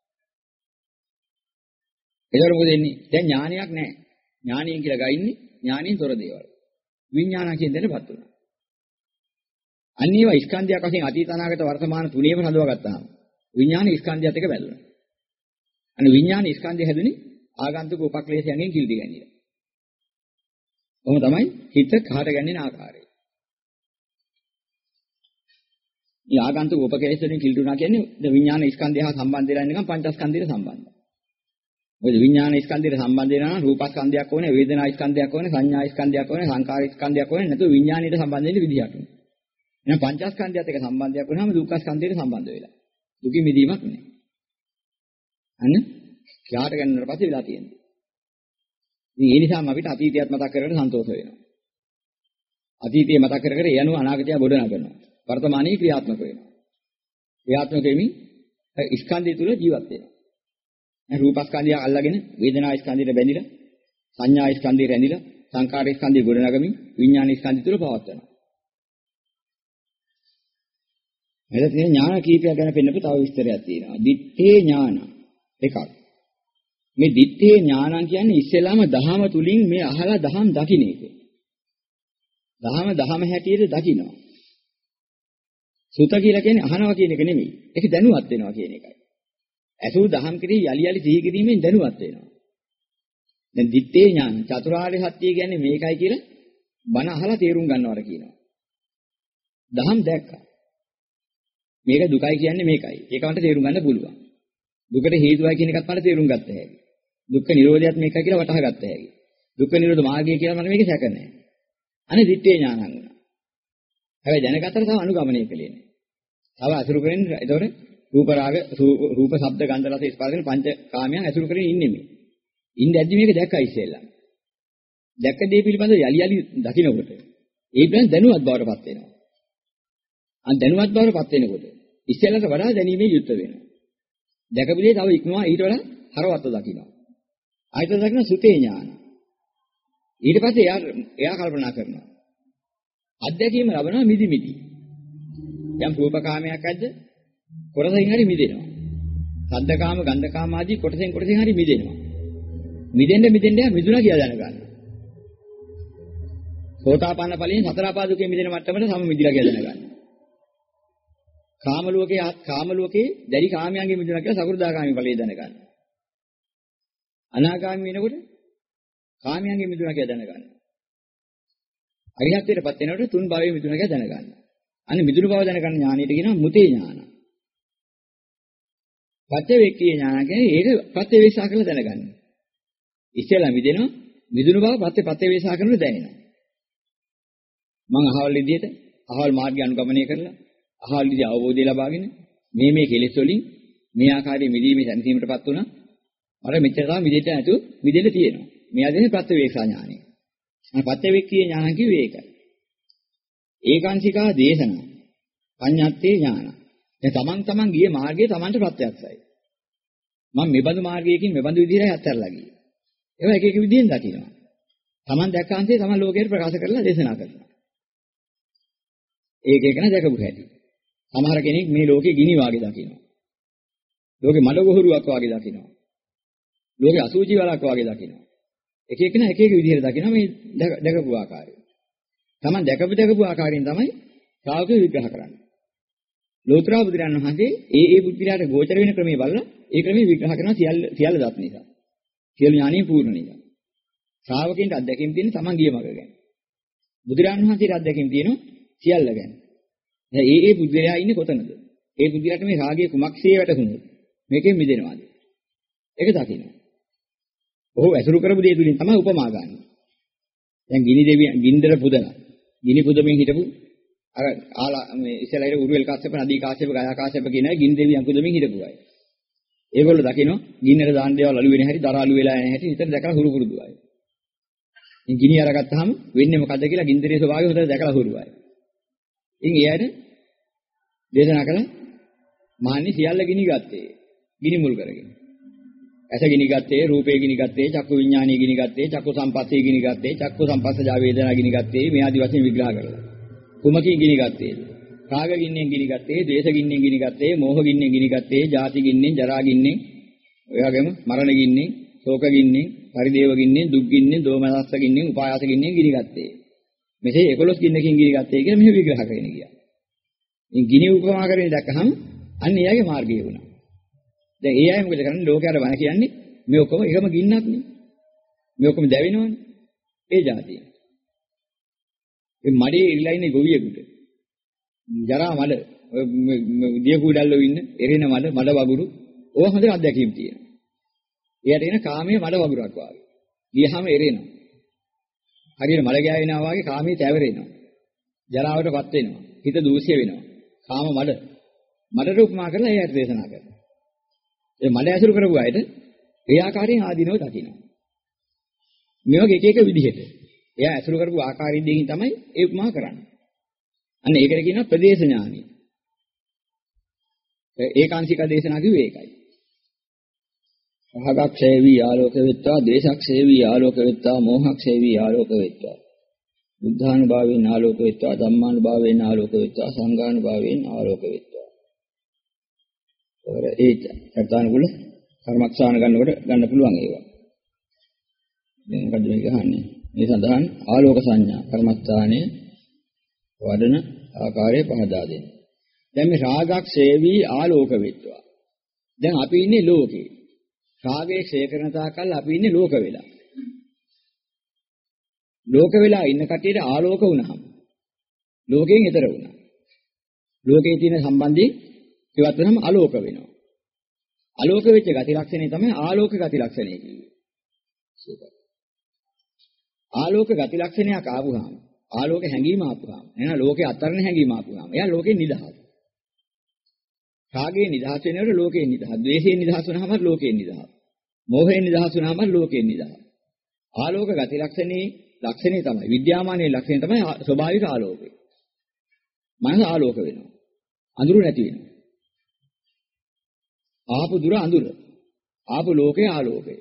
ඒතර මොකද වෙන්නේ? දැන් ඥානයක් නැහැ. ඥානියෙන් කියලා ගයින්නේ ඥානියෙන් තොර දේවල්. විඥාන කියන දෙයටපත් වුණා. අන්නේවා ස්කන්ධයක් වශයෙන් අතීත අනාගත වර්තමාන තුනේම හඳවා ගත්තාම විඥාන ස්කන්ධයත් එක්ක බැලුණා. අන්න විඥාන ස්කන්ධය හැදුනේ ආගන්තුක උපක්ලේශයන්ගෙන් කිලිටි ගැනීම. කොහොම තමයි හිත කාට ගැන්වෙන ආකාරය. මේ ආගන්තුක උපක්ලේශ වලින් කිලිටුණා කියන්නේ විඥාන ස්කන්ධය හා සම්බන්ධ වෙලා ඉන්නකම් පංචස්කන්ධයට සම්බන්ධයි. මොකද විඥාන ස්කන්ධයට සම්බන්ධ වෙනවා නම් රූපස්කන්ධයක් ඕනේ, වේදනා ස්කන්ධයක් ඕනේ, සංඥා ස්කන්ධයක් ඕනේ, සංකාර ස්කන්ධයක් ඕනේ. නැතු විඥාණයට සම්බන්ධ වෙන්න විදිහක් නෑ. එහෙනම් පංචස්කන්ධයත් එක්ක සම්බන්ධයක් වුණාම දුක්ඛ ස්කන්ධයට සම්බන්ධ වෙලා. දුකි මිදීමක් නෑ. අන්න ක්‍යාට ගන්නවට පස්සේ වෙලා තියෙනවා. ඉතින් ඒ නිසාම අපිට අතීතයත් මතක් කරගෙන සන්තෝෂ වෙනවා. අතීතය මතක් කර කර ඒ අනුව අනාගතය ගොඩ නගනවා. වර්තමානයේ ක්‍රියාත්මක වෙනවා. ක්‍රියාත්මක වෙමින් ස්කන්ධය තුල ජීවත් වෙනවා. දැන් රූපස්කන්ධය අල්ලගෙන වේදනා ස්කන්ධයට බැඳිලා සංඥා ස්කන්ධයට රැඳිලා සංකාර ස්කන්ධය ගොඩ නගමින් විඥාන ස්කන්ධය තුල පවත්වනවා. එතන තියෙන ඥාන කීපයක් ගැන පෙන්නපු තව විස්තරයක් තියෙනවා. දිත්තේ ඥාන එකක්. මේ දිත්තේ ඥානං කියන්නේ ඉස්සෙල්ලාම දහම තුලින් මේ අහලා දහම් දකින්න එක. දහම දහම හැටියට දකිනවා. සුත කියලා කියන්නේ අහනවා කියන එක නෙමෙයි. ඒක දැනුවත් වෙනවා කියන එකයි. ඇසූ දහම් කිරී යලි යලි සිහි කිරීමෙන් දැනුවත් වෙනවා. දැන් දිත්තේ ඥාන චතුරාර්ය සත්‍ය කියන්නේ මේකයි කියලා බණ අහලා තේරුම් ගන්නවට කියනවා. දහම් දැක්කා. මේක දුකයි කියන්නේ මේකයි. ඒකවට තේරුම් ගන්න පුළුවන්. දුකට හේතුවයි කියන එකත් මට තේරුම් ගත්ත හැකියි. දුක්ඛ නිරෝධයත් මේකයි කියලා වටහා ගත්ත හැකියි. දුක්ඛ නිරෝධ මාර්ගය කියලා මට මේක සැක නැහැ. අනේ දිත්තේ ඥානං වුණා. හැබැයි දැනගත්තට තව අනුගමනය කළේ නැහැ. තව අසුරු කරන්නේ ඒතකොට රූප රාග රූප ශබ්ද ගන්ධ රස ස්පර්ශ කියන පංච කාමයන් අසුරු කරගෙන ඉන්නේ මේ. ඉන්නේ ඇද්දි මේක දැක්කයි ඉස්සෙල්ලා. දැක්ක දේ පිළිබඳව යලි යලි දකින්නකොට ඒ පිළිබඳ දැනුවත් බවට පත් වෙනවා. අන් දැනුවත් බවට පත් වෙනකොට ඉස්සෙල්ලට වඩා දැනීමේ යුක්ත වෙනවා. දැකපු දේ තව ඉක්මවා ඊට වඩා හරවත්ව දකින්නවා. ආයත දකින්න සුතේ ඥාන. ඊට පස්සේ එයා එයා කල්පනා කරනවා. අධ්‍යක්ීම ලබනවා මිදි මිදි. යම් රූපකාමයක් ඇද්ද කොටසින් හරි මිදෙනවා. සද්දකාම ගන්ධකාම ආදී කොටසෙන් කොටසෙන් හරි මිදෙනවා. මිදෙන්න මිදෙන්න යා මිදුණා කියලා දැනගන්න. සෝතාපන්න ඵලයෙන් සතර ආපාදුකේ මිදෙන මට්ටමට සම මිදිලා කියලා දැනගන්න. කාම ලෝකේ කාම ලෝකේ දැඩි කාමයන්ගෙන් මිදුණා කියලා සකෘදාගාමී ඵලයේ දැනගන්න. අනාගාමී වෙනකොට කාමයන්ගෙන් මිදුණා කියලා දැනගන්න. අරිහත්ත්වයටපත් වෙනකොට තුන් භවයේ මිදුණා කියලා දැනගන්න. අනේ මිදුණු බව දැනගන්න ඥානෙට කියනවා මුතේ ඥාන. පත්‍යවේක්ඛී ඥාන කියන්නේ ඒක පත්‍යවේක්ෂා කරලා දැනගන්න. ඉස්සෙල්ලා මිදෙනවා මිදුණු බව පත්‍ය පත්‍යවේක්ෂා කරනකොට දැනෙනවා. මම අහවල් විදිහට අහවල් මාර්ගය අනුගමනය කරලා අහවල් විදිහ අවබෝධය ලබාගෙන මේ මේ කෙලෙස් වලින් මේ ආකාරයේ මිදීමේ සැනසීමටපත් වුණා. අර මෙච්චර තමයි මිදෙන්න නැතුව මිදෙන්න තියෙනවා. මෙයා දෙන්නේ පත්‍යවේක්ෂා ඥානය. අර පත්‍යවේක්ඛී ඥාන කිව්වේ ඒකයි. ඒකාංශිකා දේශනා පඤ්ඤාත්තේ ඥාන. දැන් තමන් තමන් ගියේ මාර්ගයේ තමන්ට ප්‍රත්‍යක්ෂයි. මම මෙබඳු මාර්ගයකින් මෙබඳු විදිහට යත්තරලා ගියේ. ඒවා එක එක විදිහෙන් දකිනවා. තමන් දැක්කාන්සේ තමන් ලෝකයට ප්‍රකාශ කරලා දේශනා කරනවා. ඒක එක න දැකපු හැටි. සමහර කෙනෙක් මේ ලෝකේ ගිනි වාගේ දකිනවා. ලෝකේ මඩ ගොහරුවක් වාගේ දකිනවා. ලෝකේ අසුචි වලක් වාගේ දකිනවා. එක එක න එක එක විදිහට දකිනවා මේ දැකපු ආකාරය. තමන් දැකපු දැකපු ආකාරයෙන් තමයි ශ්‍රාවකයෝ විග්‍රහ කරන්නේ. ලෝතර බුදුරන් වහන්සේ ඒ ඒ බුද්ධිලාට ගෝචර වෙන ක්‍රමයේ බලලා ඒ ක්‍රමයේ විග්‍රහ කරනවා සියල්ල සියල්ල දත් නිසා. සියලු ඥානෙ පූර්ණ නිසා. ශ්‍රාවකයන්ට අත්දැකීම් තියෙන තමන් ගිය මඟ ගැන. බුදුරන් වහන්සේට අත්දැකීම් තියෙනවා සියල්ල ගැන. දැන් ඒ ඒ බුද්ධිලා ඉන්නේ කොතනද? ඒ බුද්ධිලාට මේ රාගයේ කුමක්සේ වැටුණොත් මේකෙන් මිදෙනවාද? ඒක දකින්න. ඔහු ඇසුරු කරපු දේ තුලින් තමයි උපමා ගන්න. දැන් ගිනි දෙවියන් ගින්දර පුදලා ගිනි පුදමින් හිටපු අර ආලා මේ ඉස්සෙල්ලා උරුවෙල් කාශ්‍යප නදී කාශ්‍යප ගයා කාශ්‍යප කියන අය ගිනි දෙවියන් පුදමින් හිටපු අය. ඒගොල්ලෝ දකිනවා ගින්නට දාන්න දේවල් අලු වෙන හැටි දරාලු වෙලා යන හැටි විතර දැකලා හුරු පුරුදු අය. ඉතින් ගිනි අරගත්තාම වෙන්නේ මොකද්ද කියලා ගින්දරේ ස්වභාවය හොඳට දැකලා හුරු අය. ඉතින් එයාට දේශනා කළා මහන්නේ සියල්ල ගිනි ගත්තේ ගිනි මුල් කරගෙන. ඇස ගිනි ගත්තේ, රූපේ ගිනි ගත්තේ, චක්කු විඥානීය ගිනි ගත්තේ, චක්කු සම්පස්සේ ගිනි ගත්තේ, චක්කු සම්පස්සජා වේදනා ගිනි ගත්තේ මේ ආදි වශයෙන් විග්‍රහ කරලා. කුමකින් ගිනි ගත්තේද? රාග ගින්නෙන් ගිනි ගත්තේ, ද්වේෂ ගින්නෙන් ගිනි ගත්තේ, මෝහ ගින්නෙන් ගිනි ගත්තේ, ජාති ගින්නෙන්, ජරා ගින්නෙන්, ඔය වගේම මරණ ගින්නෙන්, ශෝක ගින්නෙන්, පරිදේව ගින්නෙන්, දුක් ගින්නෙන්, දෝමනස්ස ගින්නෙන්, උපායාස ගින්නෙන් ගිනි ගත්තේ. මෙසේ එකොළොස් ගින්නකින් ගිනි ගත්තේ කියලා මෙහෙ විග්‍රහ කරගෙන ගියා. ඉතින් ගිනි උපමා කරගෙන දැක්කහම අන්න එයාගේ මාර්ගය වුණා. දැන් ඒ අය මොකද කරන්නේ? ලෝකයට බණ කියන්නේ මේ ඔක්කොම එකම ගින්නක් නේ. මේ ඔක්කොම දැවෙනවනේ. ඒ જાතිය. ඒ මඩේ ඉල්ලා ඉන්නේ ගොවියෙකුට. ජරා මඩ, දිය කුඩල්ලෝ ඉන්න, එරෙන මඩ, මඩ වගුරු, ඕවා හොඳට අත්දැකීම් තියෙනවා. එයාට එන කාමයේ මඩ වගුරක් වාගේ. ගියහම එරෙනවා. හරියට මල ගෑවෙනවා වාගේ කාමයේ තැවරෙනවා. ජරාවටපත් වෙනවා. හිත දූෂ්‍ය වෙනවා. කාම මඩ. මඩට උපමා කරලා එයාට දේශනා කරනවා. ඒ මඩ ඇසුරු කරපු අයට ඒ ආකාරයෙන් ආදීනව දකිනවා. මේ වගේ එක එක විදිහට. එයා ඇසුරු කරපු ආකාරයෙන් තමයි ඒ උපමා කරන්නේ. අන්න ඒකට කියනවා ප්‍රදේශ ඥානයි. ඒකාංශික දේශනා කිව්වේ ඒකයි. රාගක් ඡේවි ආලෝක වෙත්තා, දේශක් ඡේවි ආලෝක වෙත්තා, මෝහක් ඡේවි ආලෝක වෙත්තා. බුද්ධානුභාවයෙන් ආලෝක වෙත්තා, ධම්මානුභාවයෙන් ආලෝක වෙත්තා, සංඝානුභාවයෙන් ආලෝක වෙත්තා. ඒ චර්තානුකූල කර්මක්ෂාන ගන්නකොට ගන්න පුළුවන් ඒවා. දැන් මොකද මේක අහන්නේ? මේ සඳහන් ආලෝක සංඥා කර්මස්ථානයේ වඩන ආකාරය පහදා දෙන්න. දැන් මේ රාගක් ඡේවි ආලෝක වෙත්වා. දැන් අපි ඉන්නේ ලෝකේ. රාගයේ ක්ෂය කරන තාකල් අපි ඉන්නේ ලෝක වෙලා. ලෝක වෙලා ඉන්න කටියට ආලෝක වුණාම ලෝකයෙන් ඈතර වුණා. ලෝකයේ තියෙන සම්බන්ධي ඉවත් වෙනම ආලෝක වෙනවා. ආලෝක වෙච්ච ගති ලක්ෂණය තමයි ආලෝක ගති ලක්ෂණය කියන්නේ. ආලෝක ගති ලක්ෂණයක් ආවුහම ආලෝක හැඟීම ආපුහම එහෙනම් ලෝකේ අතරන හැඟීම ආපුහම එයා ලෝකෙන් නිදහස්. රාගයෙන් නිදහස් වෙනකොට ලෝකයෙන් නිදහස්. ද්වේෂයෙන් නිදහස් වුණාම ලෝකයෙන් නිදහස්. මෝහයෙන් නිදහස් වුණාම ලෝකයෙන් නිදහස්. ආලෝක ගති ලක්ෂණේ ලක්ෂණේ තමයි විද්‍යාමානයේ ලක්ෂණය තමයි ස්වභාවික ආලෝකය. මනස ආලෝක වෙනවා. අඳුරු නැති වෙනවා. ආපු දුර අඳුර. ආපු ලෝකේ ආලෝකය.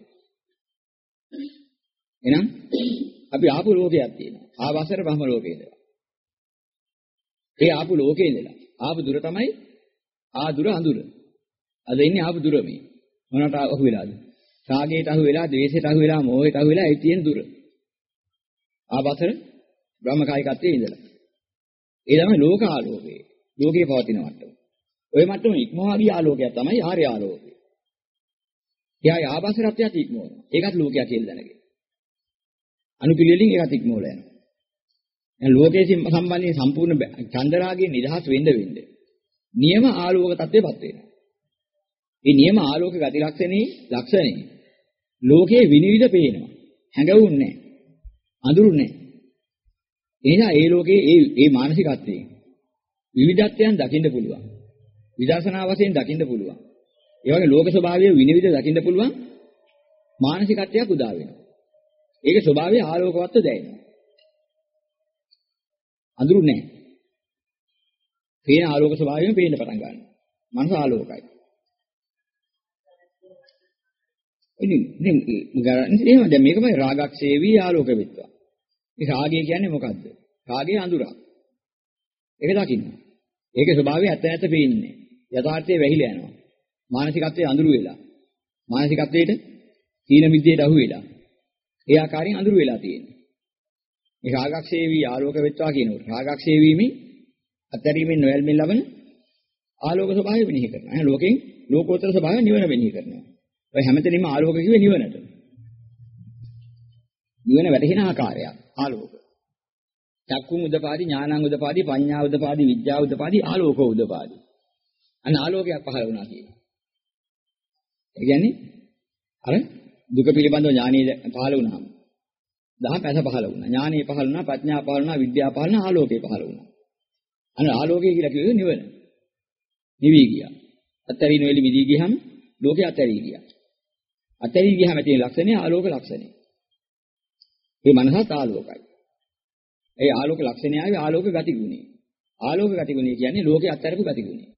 එහෙනම් අපි ආපු ලෝකයක් තියෙනවා. ආවසර බ්‍රහ්ම ලෝකේ ඉඳලා. ඒ ආපු ලෝකේ ඉඳලා. ආපු දුර තමයි ආ දුර අඳුර. අද ඉන්නේ ආපු දුර මේ. මොනකට අහු වෙලාද? රාගයට අහු වෙලා, ද්වේෂයට අහු වෙලා, මෝහයට අහු වෙලා ඒ තියෙන දුර. ආවසර බ්‍රහ්මකායිකත්වයේ ඉඳලා. ඒ තමයි ලෝක ආලෝකය. ලෝකේ පවතින මට්ටම. ওই මට්ටම ඉක්මවා ගිය ආලෝකයක් තමයි ආර්ය ආලෝකය. එයා ආවසරත්වයට ඉක්මවනවා. ඒකත් ලෝකයක් කියලා දැනගෙන. අනුපිළිවෙලින් ඒකත් ඉක්මවලා යනවා. දැන් ලෝකයේ සම්බන්ධයෙන් සම්පූර්ණ චන්දරාගයේ නිදහස් වෙන්න වෙන්න නියම ආලෝක තත්ත්වයටපත් වෙනවා. මේ නියම ආලෝක ගති ලක්ෂණේ ලක්ෂණේ ලෝකයේ විනිවිද පේනවා. හැඟවුන්නේ නැහැ. අඳුරුන්නේ නැහැ. එනිසා ඒ ලෝකයේ ඒ ඒ මානසිකත්වයෙන් විවිධත්වයන් දකින්න පුළුවන්. විදර්ශනා වශයෙන් දකින්න පුළුවන්. ඒ වගේ ලෝක ස්වභාවය විනිවිද දකින්න පුළුවන් මානසිකත්වයක් උදා වෙනවා. ඒකේ ස්වභාවය ආලෝකවත්ව දැනෙනවා. අඳුරුන්නේ නැහැ. පේන ආලෝක ස්වභාවයෙන් පේන්න පටන් ගන්නවා. මනස ආලෝකයි. ඉතින් ඉතින් එහෙම දැන් මේකමයි රාගක්ෂේවි ආලෝක වෙත්වා. මේ රාගය කියන්නේ මොකද්ද? රාගය අඳුරක්. ඒක දකින්න. ඒකේ ස්වභාවය ඇත්ත නැත්ත පේන්නේ. යථාර්ථයේ වැහිලා යනවා. මානසිකත්වයේ අඳුරු වෙලා. මානසිකත්වයේට තීන මිද්දේට අහු වෙලා. ඒ ආකාරයෙන් අඳුරු වෙලා තියෙනවා. මේ රාගක්ෂේවි ආලෝක වෙත්වා කියනකොට රාගක්ෂේවීමේ අතරීමෙන් නොයල්මින් ලබන ආලෝක ස්වභාවය වෙනෙහි කරනවා. එහෙනම් ලෝකෙන් ලෝකෝත්තර ස්වභාවය නිවන වෙනෙහි කරනවා. ඔය හැමතැනම ආලෝක කිව්වේ නිවනට. නිවන වැටහෙන ආකාරයක් ආලෝක. චක්කුම් උදපාදි ඥානං උදපාදි පඤ්ඤා උදපාදි විද්‍යා උදපාදි ආලෝකෝ උදපාදි. අන්න ආලෝකයක් පහළ වුණා කියනවා. ඒ කියන්නේ අර දුක පිළිබඳව ඥානීය පහළ වුණාම දහම් පැස පහළ වුණා. ඥානීය පහළ වුණා, ප්‍රඥා පහළ වුණා, විද්‍යා පහළ වුණා, ආලෝකේ පහළ වුණා. අන්න ආලෝකය කියලා කිව්වේ නිවන. නිවි ගියා. අත්තරින් වෙලි මිදී ගියහම ලෝකේ අත්තරින් ගියා. අත්තරින් ගියහම තියෙන ලක්ෂණය ආලෝක ලක්ෂණය. මේ මනසත් ආලෝකයි. ඒ ආලෝක ලක්ෂණය ආවේ ආලෝක ගති ගුණය. ආලෝක ගති ගුණය කියන්නේ ලෝකේ අත්තරපු ගති ගුණය.